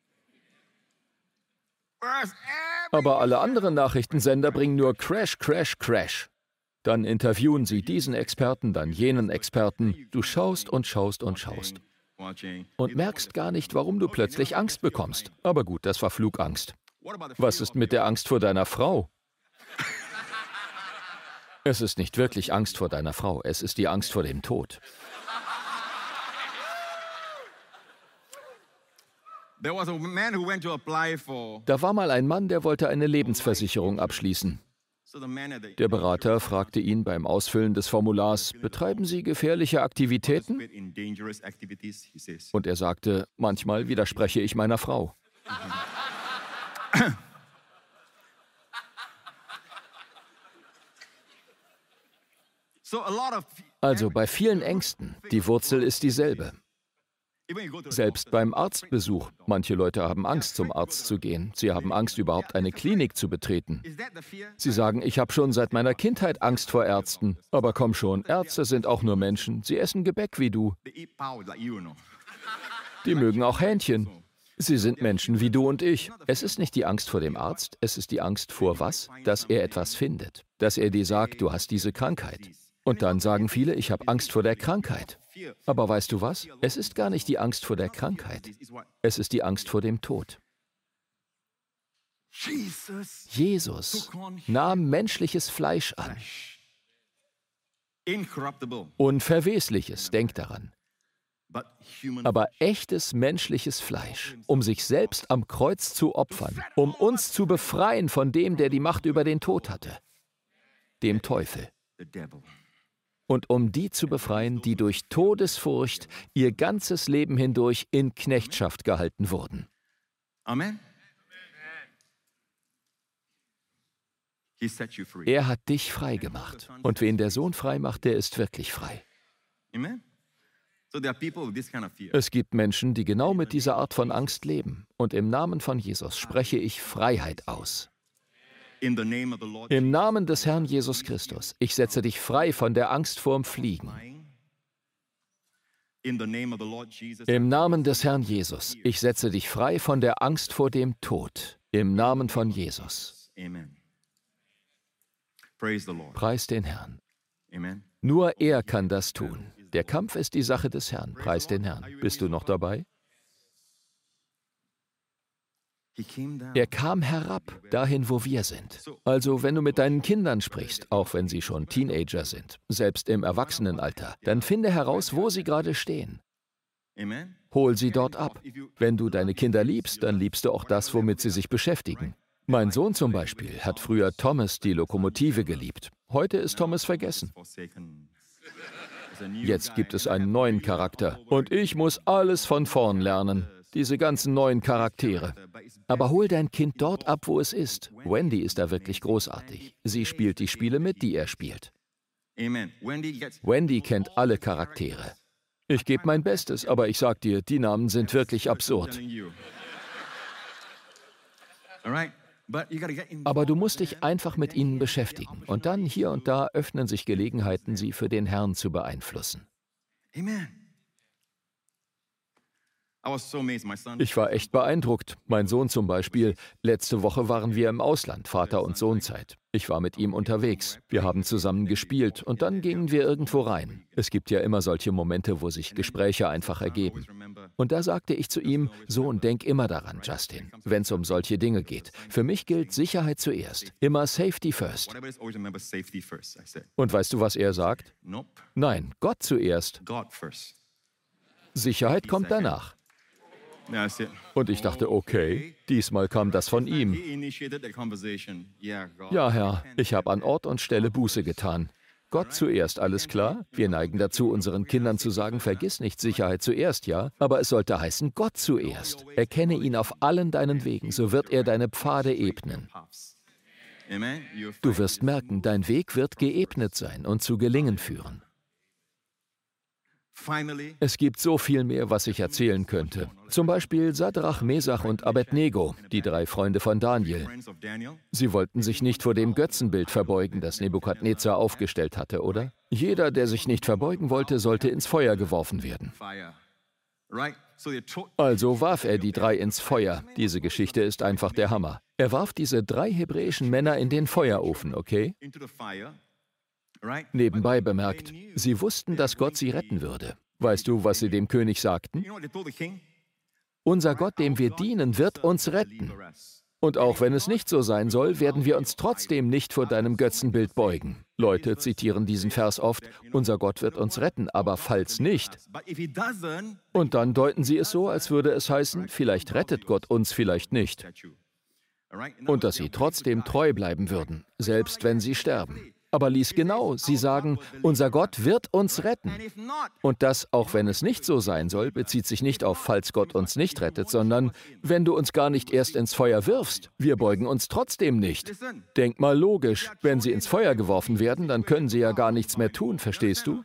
Whereas Aber alle anderen Nachrichtensender bringen nur Crash, Crash, Crash. Dann interviewen sie diesen Experten, dann jenen Experten. Du schaust und schaust und schaust. watching. Und merkst gar nicht, warum du plötzlich Angst bekommst. Aber gut, das war Flugangst. What about the Was ist mit der Angst vor deiner Frau? Es ist nicht wirklich Angst vor deiner Frau, es ist die Angst vor dem Tod. There was a man who went to apply for. Da war mal ein Mann, der wollte eine Lebensversicherung abschließen. So the man at the Der Berater fragte ihn beim Ausfüllen des Formulars, betreiben Sie gefährliche Aktivitäten? participate in dangerous activities, he says. Und er sagte, manchmal widerspreche ich meiner Frau. So a lot of Also bei vielen Ängsten, die Wurzel ist dieselbe. even you go to Selbst beim Arztbesuch. Manche Leute haben Angst, zum Arzt zu gehen. Sie haben Angst, überhaupt eine Klinik zu betreten. is that the fear? Sie sagen, ich habe schon seit meiner Kindheit Angst vor Ärzten. Aber komm schon, Ärzte sind auch nur Menschen. Sie essen Gebäck wie du. They eat power like you know. Die mögen auch Hähnchen. Sie sind Menschen wie du und ich. Es ist nicht die Angst vor dem Arzt, es ist die Angst vor was? Dass er etwas findet. Dass er dir sagt, du hast diese Krankheit. Und dann sagen viele, ich habe Angst vor der Krankheit. Fear. Aber weißt du was? Es ist gar nicht die Angst vor der Krankheit. This is what Es ist die Angst vor dem Tod. Jesus Jesus nahm menschliches Fleisch an. incorruptible, Unverwesliches, denk daran. but human. Aber echtes menschliches Fleisch, um sich selbst am Kreuz zu opfern, um uns zu befreien von dem, der die Macht über den Tod hatte, dem Teufel. The devil. Und um die zu befreien, die durch Todesfurcht ihr ganzes Leben hindurch in Knechtschaft gehalten wurden. Amen. He set you free. Er hat dich frei gemacht. Und wen der Sohn frei macht, der ist wirklich frei. Amen. So there are people with this kind of fear. Es gibt Menschen, die genau mit dieser Art von Angst leben. Und im Namen von Jesus spreche ich Freiheit aus. In the name of the Lord Im Namen des Herrn Jesus Christus. Ich setze dich frei von der Angst vorm Fliegen. In the name of the Lord Jesus. Im Namen des Herrn Jesus. Ich setze dich frei von der Angst vor dem Tod. Im Namen von Jesus. Amen. Praise the Lord. Preis den Herrn. Amen. Nur er kann das tun. Der Kampf ist die Sache des Herrn. Preis den Herrn. Bist du noch dabei? He came down. Er kam herab, dahin, wo wir sind. Also, wenn du mit deinen Kindern sprichst, auch wenn sie schon Teenager sind, selbst im Erwachsenenalter, dann finde heraus, wo sie gerade stehen. Amen. Hol sie dort ab. Wenn du deine Kinder liebst, dann liebst du auch das, womit sie sich beschäftigen. Mein Sohn zum Beispiel hat früher Thomas die Lokomotive geliebt. Heute ist Thomas vergessen. Jetzt gibt es einen neuen Charakter. Und ich muss alles von vorn lernen. Diese ganzen neuen Charaktere. Aber hol dein Kind dort ab, wo es ist. Wendy ist da wirklich großartig. Sie spielt die Spiele mit, die er spielt. Amen. Wendy kennt alle Charaktere. Ich gebe mein Bestes, aber ich sag dir, die Namen sind wirklich absurd. Aber du musst dich einfach mit ihnen beschäftigen. Und dann hier und da öffnen sich Gelegenheiten, sie für den Herrn zu beeinflussen. Amen. Ich war echt beeindruckt. Mein Sohn zum Beispiel. Letzte Woche waren wir im Ausland, Vater- und Sohnzeit. Ich war mit ihm unterwegs. Wir haben zusammen gespielt und dann gingen wir irgendwo rein. Es gibt ja immer solche Momente, wo sich Gespräche einfach ergeben. Und da sagte ich zu ihm, Sohn, denk immer daran, Justin, wenn es um solche Dinge geht. Für mich gilt Sicherheit zuerst. Immer Safety first. Und weißt du, was er sagt? Nein, Gott zuerst. Sicherheit kommt danach. Und ich dachte, okay, diesmal kam das von ihm. Ja, Herr, ich habe an Ort und Stelle Buße getan. Gott zuerst, alles klar? Wir neigen dazu, unseren Kindern zu sagen, vergiss nicht Sicherheit zuerst, ja? Aber es sollte heißen, Gott zuerst. Erkenne ihn auf allen deinen Wegen, so wird er deine Pfade ebnen. Du wirst merken, dein Weg wird geebnet sein und zu Gelingen führen. Es gibt so viel mehr, was ich erzählen könnte. Zum Beispiel Sadrach, Mesach und Abednego, die 3 Freunde von Daniel. Sie wollten sich nicht vor dem Götzenbild verbeugen, das Nebukadnezar aufgestellt hatte, oder? Jeder, der sich nicht verbeugen wollte, sollte ins Feuer geworfen werden. Also warf er die 3 ins Feuer. Diese Geschichte ist einfach der Hammer. Er warf diese 3 hebräischen Männer in den Feuerofen, okay? Nebenbei bemerkt, sie wussten, dass Gott sie retten würde. Weißt du, was sie dem König sagten? Unser Gott, dem wir dienen, wird uns retten. Und auch wenn es nicht so sein soll, werden wir uns trotzdem nicht vor deinem Götzenbild beugen. Leute zitieren diesen Vers oft, unser Gott wird uns retten, aber falls nicht. Und dann deuten sie es so, als würde es heißen, vielleicht rettet Gott uns, vielleicht nicht. Und dass sie trotzdem treu bleiben würden, selbst wenn sie sterben. Aber lies genau, sie sagen, unser Gott wird uns retten. Und das, auch wenn es nicht so sein soll, bezieht sich nicht auf, falls Gott uns nicht rettet, sondern, wenn du uns gar nicht erst ins Feuer wirfst, wir beugen uns trotzdem nicht. Denk mal logisch, wenn sie ins Feuer geworfen werden, dann können sie ja gar nichts mehr tun, verstehst du?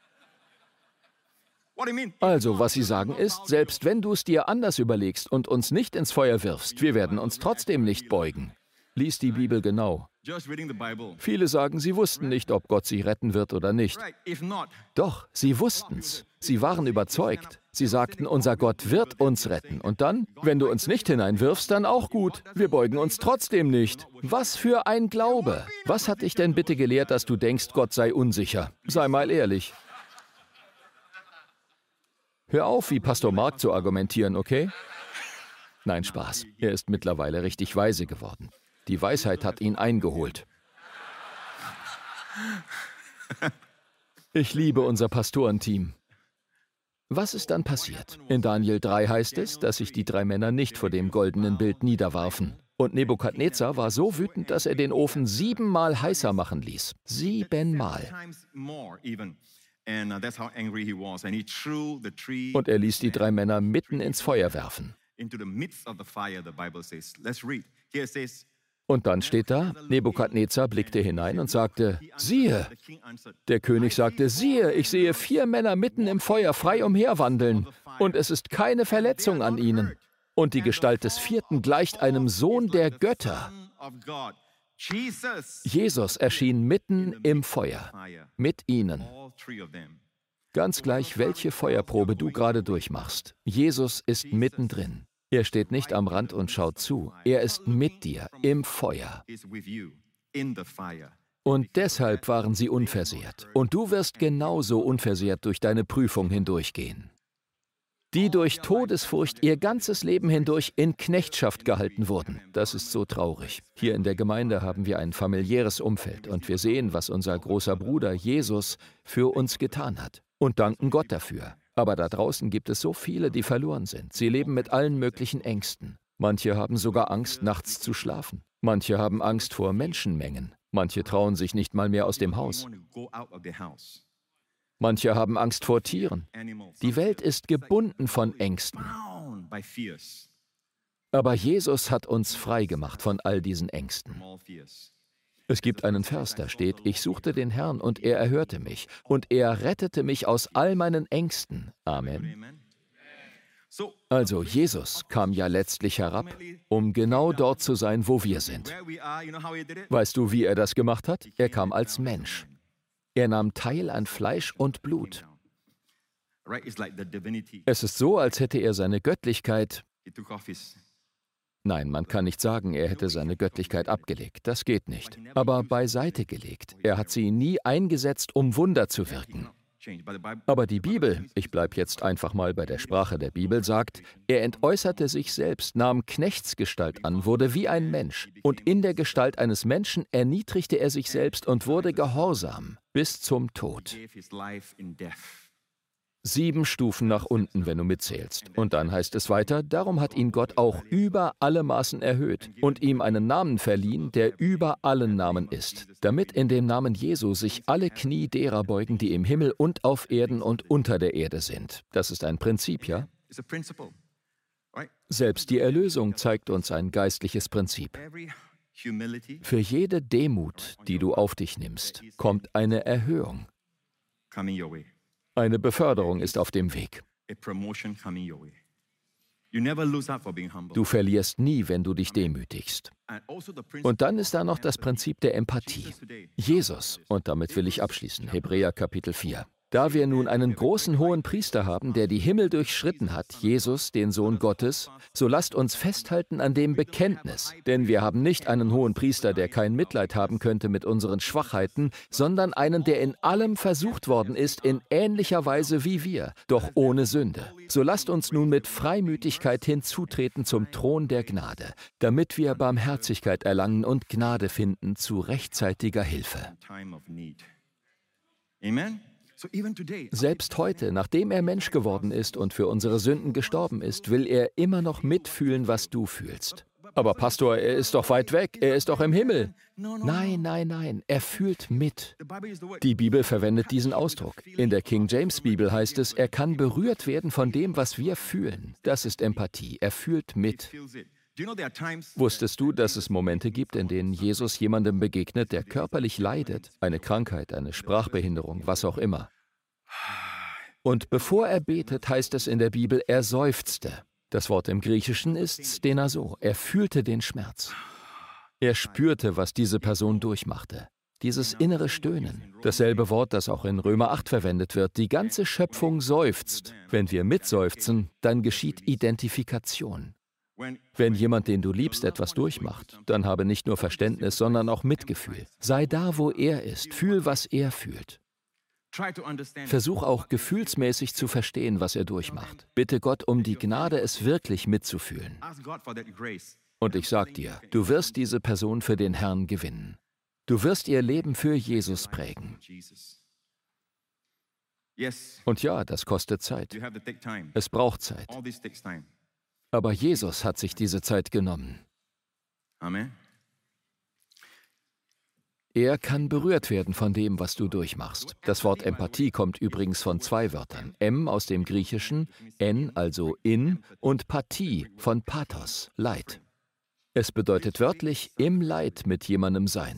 Also, was sie sagen ist, selbst wenn du es dir anders überlegst und uns nicht ins Feuer wirfst, wir werden uns trotzdem nicht beugen. Lies die Bibel genau. Viele sagen, sie wussten nicht, ob Gott sie retten wird oder nicht. Doch, sie wussten's. Sie waren überzeugt. Sie sagten, unser Gott wird uns retten. Und dann, wenn du uns nicht hineinwirfst, dann auch gut. Wir beugen uns trotzdem nicht. Was für ein Glaube. Was hat dich denn bitte gelehrt, dass du denkst, Gott sei unsicher? Sei mal ehrlich. Hör auf, wie Pastor Mark zu argumentieren, okay? Nein, Spaß. Er ist mittlerweile richtig weise geworden. Die Weisheit hat ihn eingeholt. Ich liebe unser Pastorenteam. Was ist dann passiert? In Daniel 3 heißt es, dass sich die 3 Männer nicht vor dem goldenen Bild niederwarfen. Und Nebukadnezar war so wütend, dass er den Ofen 7-mal heißer machen ließ. 7-mal. Und er ließ die 3 Männer mitten ins Feuer werfen. Und dann steht da, Nebukadnezar blickte hinein und sagte, siehe. Der König sagte, siehe, ich sehe 4 Männer mitten im Feuer frei umherwandeln, und es ist keine Verletzung an ihnen. Und die Gestalt des 4. gleicht einem Sohn der Götter. Jesus erschien mitten im Feuer, mit ihnen. Ganz gleich, welche Feuerprobe du gerade durchmachst. Jesus ist mittendrin. Er steht nicht am Rand und schaut zu. Er ist mit dir im Feuer. Und deshalb waren sie unversehrt. Und du wirst genauso unversehrt durch deine Prüfung hindurchgehen. Die durch Todesfurcht ihr ganzes Leben hindurch in Knechtschaft gehalten wurden. Das ist so traurig. Hier in der Gemeinde haben wir ein familiäres Umfeld und wir sehen, was unser großer Bruder Jesus für uns getan hat und danken Gott dafür. Aber da draußen gibt es so viele, die verloren sind. Sie leben mit allen möglichen Ängsten. Manche haben sogar Angst, nachts zu schlafen. Manche haben Angst vor Menschenmengen. Manche trauen sich nicht mal mehr aus dem Haus. Manche haben Angst vor Tieren. Die Welt ist gebunden von Ängsten. Aber Jesus hat uns frei gemacht von all diesen Ängsten. Es gibt einen Vers, da steht, ich suchte den Herrn und er erhörte mich und er rettete mich aus all meinen Ängsten. Amen. Also Jesus kam ja letztlich herab, um genau dort zu sein, wo wir sind. Weißt du, wie er das gemacht hat? Er kam als Mensch. Er nahm teil an Fleisch und Blut. Es ist so, als hätte er seine Göttlichkeit... Nein, man kann nicht sagen, er hätte seine Göttlichkeit abgelegt. Das geht nicht. Aber beiseite gelegt. Er hat sie nie eingesetzt, um Wunder zu wirken. Aber die Bibel, ich bleibe jetzt einfach mal bei der Sprache der Bibel, sagt, er entäußerte sich selbst, nahm Knechtsgestalt an, wurde wie ein Mensch. Und in der Gestalt eines Menschen erniedrigte er sich selbst und wurde gehorsam bis zum Tod. 7 Stufen nach unten, wenn du mitzählst. Und dann heißt es weiter, darum hat ihn Gott auch über alle Maßen erhöht und ihm einen Namen verliehen, der über allen Namen ist, damit in dem Namen Jesu sich alle Knie derer beugen, die im Himmel und auf Erden und unter der Erde sind. Das ist ein Prinzip, ja? Selbst die Erlösung zeigt uns ein geistliches Prinzip. Für jede Demut, die du auf dich nimmst, kommt eine Erhöhung. Eine Beförderung ist auf dem Weg. Du verlierst nie, wenn du dich demütigst. Und dann ist da noch das Prinzip der Empathie. Jesus, und damit will ich abschließen, Hebräer Kapitel 4. Da wir nun einen großen hohen Priester haben, der die Himmel durchschritten hat, Jesus, den Sohn Gottes, so lasst uns festhalten an dem Bekenntnis. Denn wir haben nicht einen hohen Priester, der kein Mitleid haben könnte mit unseren Schwachheiten, sondern einen, der in allem versucht worden ist, in ähnlicher Weise wie wir, doch ohne Sünde. So lasst uns nun mit Freimütigkeit hinzutreten zum Thron der Gnade, damit wir Barmherzigkeit erlangen und Gnade finden zu rechtzeitiger Hilfe. Amen. Selbst heute, nachdem er Mensch geworden ist und für unsere Sünden gestorben ist, will er immer noch mitfühlen, was du fühlst. Aber Pastor, er ist doch weit weg, er ist doch im Himmel. Nein, nein, nein, er fühlt mit. Die Bibel verwendet diesen Ausdruck. In der King James Bibel heißt es, er kann berührt werden von dem, was wir fühlen. Das ist Empathie, er fühlt mit. Wusstest du, dass es Momente gibt, in denen Jesus jemandem begegnet, der körperlich leidet? Eine Krankheit, eine Sprachbehinderung, was auch immer. Und bevor er betet, heißt es in der Bibel, er seufzte. Das Wort im Griechischen ist stenazo. Er fühlte den Schmerz. Er spürte, was diese Person durchmachte. Dieses innere Stöhnen. Dasselbe Wort, das auch in Römer 8 verwendet wird. Die ganze Schöpfung seufzt. Wenn wir mitseufzen, dann geschieht Identifikation. Wenn jemand, den du liebst, etwas durchmacht, dann habe nicht nur Verständnis, sondern auch Mitgefühl. Sei da, wo er ist. Fühl, was er fühlt. Versuch auch gefühlsmäßig zu verstehen, was er durchmacht. Bitte Gott um die Gnade, es wirklich mitzufühlen. Und ich sag dir, du wirst diese Person für den Herrn gewinnen. Du wirst ihr Leben für Jesus prägen. Und ja, das kostet Zeit. Es braucht Zeit. Aber Jesus hat sich diese Zeit genommen. Amen. Er kann berührt werden von dem, was du durchmachst. Das Wort Empathie kommt übrigens von 2 Wörtern. M aus dem Griechischen, N also in und Pathie von Pathos, Leid. Es bedeutet wörtlich im Leid mit jemandem sein.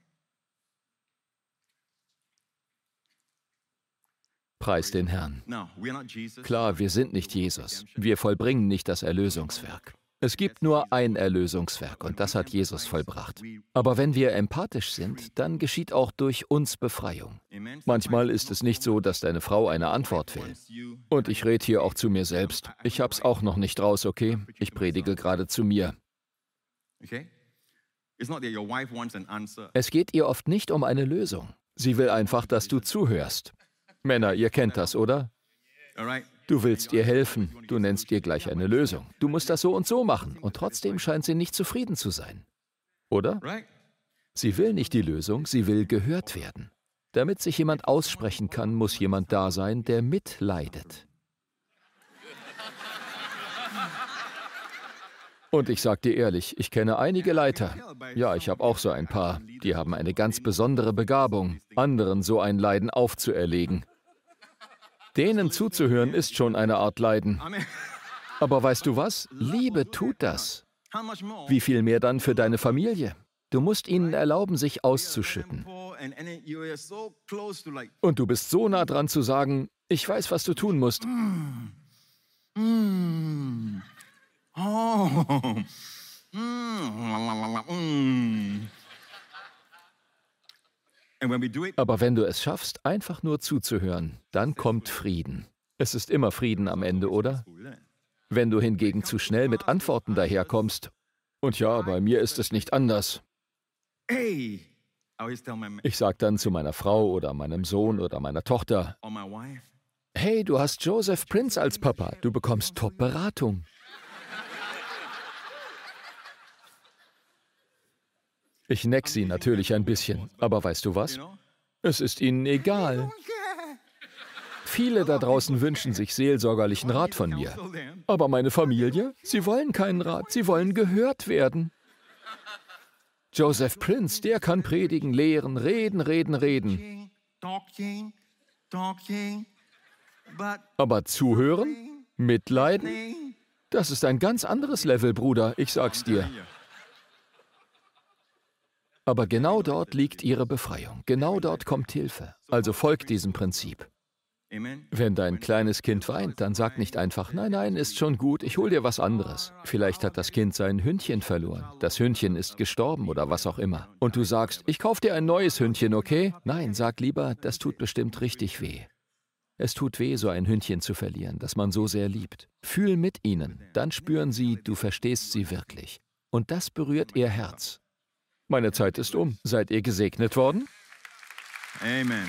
Preis den Herrn. Klar, wir sind nicht Jesus. Wir vollbringen nicht das Erlösungswerk. Es gibt nur ein Erlösungswerk und das hat Jesus vollbracht. Aber wenn wir empathisch sind, dann geschieht auch durch uns Befreiung. Manchmal ist es nicht so, dass deine Frau eine Antwort will. Und ich rede hier auch zu mir selbst. Ich hab's auch noch nicht raus, okay? Ich predige gerade zu mir. Es geht ihr oft nicht um eine Lösung. Sie will einfach, dass du zuhörst. Männer, ihr kennt das, oder? Du willst ihr helfen, du nennst ihr gleich eine Lösung. Du musst das so und so machen und trotzdem scheint sie nicht zufrieden zu sein. Oder? Sie will nicht die Lösung, sie will gehört werden. Damit sich jemand aussprechen kann, muss jemand da sein, der mitleidet. Und ich sag dir ehrlich, ich kenne einige Leiter. Ja, ich habe auch so ein paar. Die haben eine ganz besondere Begabung, anderen so ein Leiden aufzuerlegen. Denen zuzuhören ist schon eine Art Leiden. Aber weißt du was? Liebe tut das. Wie viel mehr dann für deine Familie? Du musst ihnen erlauben, sich auszuschütten. Und du bist so nah dran zu sagen, ich weiß, was du tun musst. Aber wenn du es schaffst, einfach nur zuzuhören, dann kommt Frieden. Es ist immer Frieden am Ende, oder? Wenn du hingegen zu schnell mit Antworten daherkommst, und ja, bei mir ist es nicht anders. Ich sage dann zu meiner Frau oder meinem Sohn oder meiner Tochter, hey, du hast Joseph Prince als Papa, du bekommst Top-Beratung. Ich neck sie natürlich ein bisschen, aber weißt du was? Es ist ihnen egal. Viele da draußen wünschen sich seelsorgerlichen Rat von mir. Aber meine Familie, sie wollen keinen Rat, sie wollen gehört werden. Joseph Prince, der kann predigen, lehren, reden. Aber zuhören? Mitleiden? Das ist ein ganz anderes Level, Bruder, ich sag's dir. Aber genau dort liegt ihre Befreiung. Genau dort kommt Hilfe. Also folgt diesem Prinzip. Wenn dein kleines Kind weint, dann sag nicht einfach, nein, ist schon gut, ich hol dir was anderes. Vielleicht hat das Kind sein Hündchen verloren. Das Hündchen ist gestorben oder was auch immer. Und du sagst, ich kauf dir ein neues Hündchen, okay? Nein, sag lieber, das tut bestimmt richtig weh. Es tut weh, so ein Hündchen zu verlieren, das man so sehr liebt. Fühl mit ihnen, dann spüren sie, du verstehst sie wirklich. Und das berührt ihr Herz. Meine Zeit ist um. Seid ihr gesegnet worden? Amen.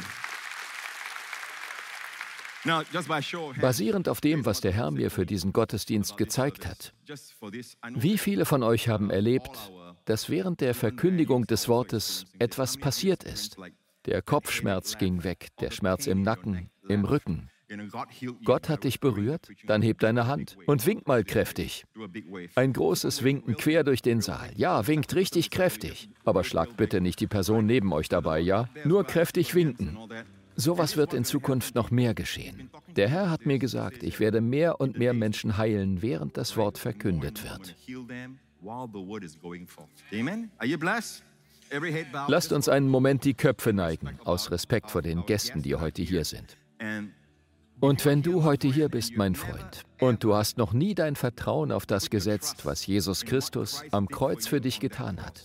Basierend auf dem, was der Herr mir für diesen Gottesdienst gezeigt hat. Wie viele von euch haben erlebt, dass während der Verkündigung des Wortes etwas passiert ist? Der Kopfschmerz ging weg, der Schmerz im Nacken, im Rücken. Gott hat dich berührt? Dann heb deine Hand und wink mal kräftig. Ein großes Winken quer durch den Saal. Ja, winkt richtig kräftig. Aber schlagt bitte nicht die Person neben euch dabei, ja? Nur kräftig winken. Sowas wird in Zukunft noch mehr geschehen. Der Herr hat mir gesagt, ich werde mehr und mehr Menschen heilen, während das Wort verkündet wird. Lasst uns einen Moment die Köpfe neigen, aus Respekt vor den Gästen, die heute hier sind. Und wenn du heute hier bist, mein Freund, und du hast noch nie dein Vertrauen auf das gesetzt, was Jesus Christus am Kreuz für dich getan hat,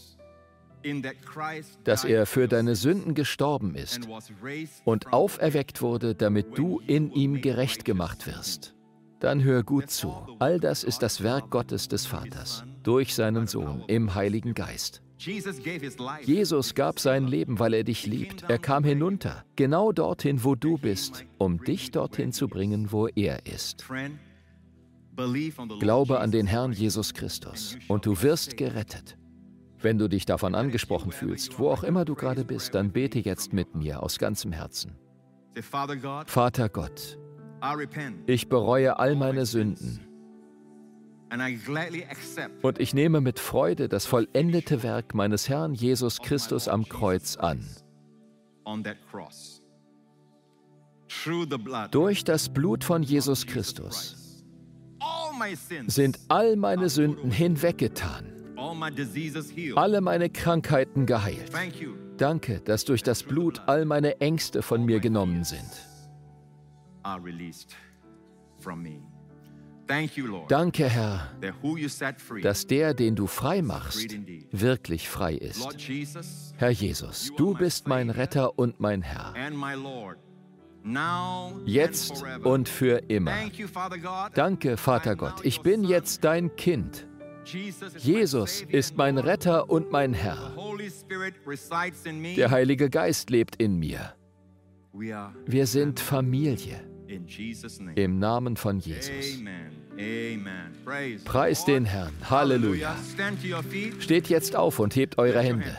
dass er für deine Sünden gestorben ist und auferweckt wurde, damit du in ihm gerecht gemacht wirst, dann hör gut zu. All das ist das Werk Gottes des Vaters, durch seinen Sohn im Heiligen Geist. Jesus gab sein Leben, weil er dich liebt. Er kam hinunter, genau dorthin, wo du bist, um dich dorthin zu bringen, wo er ist. Glaube an den Herrn Jesus Christus und du wirst gerettet. Wenn du dich davon angesprochen fühlst, wo auch immer du gerade bist, dann bete jetzt mit mir aus ganzem Herzen. Vater Gott, ich bereue all meine Sünden und ich nehme mit Freude das vollendete Werk meines Herrn Jesus Christus am Kreuz an. Durch das Blut von Jesus Christus sind all meine Sünden hinweggetan. alle meine Krankheiten geheilt. Danke, dass durch das Blut all meine Ängste von mir genommen sind. Danke, Herr, dass der, den du frei machst, wirklich frei ist. Herr Jesus, du bist mein Retter und mein Herr. Jetzt und für immer. Danke, Vater Gott, ich bin jetzt dein Kind. Jesus ist mein Retter und mein Herr. Der Heilige Geist lebt in mir. Wir sind Familie. Im Namen von Jesus. Preist den Herrn. Halleluja. Steht jetzt auf und hebt eure Hände.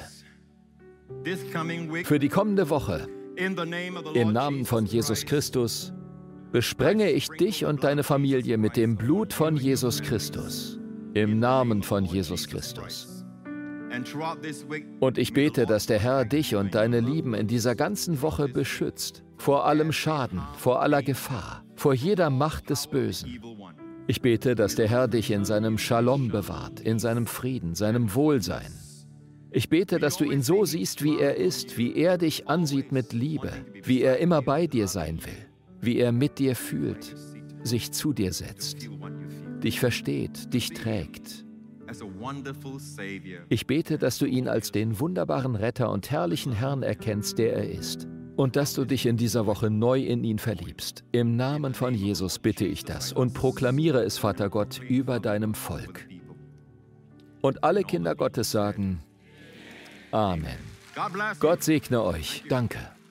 Für die kommende Woche, im Namen von Jesus Christus, besprenge ich dich und deine Familie mit dem Blut von Jesus Christus. Im Namen von Jesus Christus. Und ich bete, dass der Herr dich und deine Lieben in dieser ganzen Woche beschützt, vor allem Schaden, vor aller Gefahr, vor jeder Macht des Bösen. Ich bete, dass der Herr dich in seinem Shalom bewahrt, in seinem Frieden, seinem Wohlsein. Ich bete, dass du ihn so siehst, wie er ist, wie er dich ansieht mit Liebe, wie er immer bei dir sein will, wie er mit dir fühlt, sich zu dir setzt, dich versteht, dich trägt. Ich bete, dass du ihn als den wunderbaren Retter und herrlichen Herrn erkennst, der er ist. Und dass du dich in dieser Woche neu in ihn verliebst. Im Namen von Jesus bitte ich das und proklamiere es, Vater Gott, über deinem Volk. Und alle Kinder Gottes sagen Amen. Gott segne euch. Danke.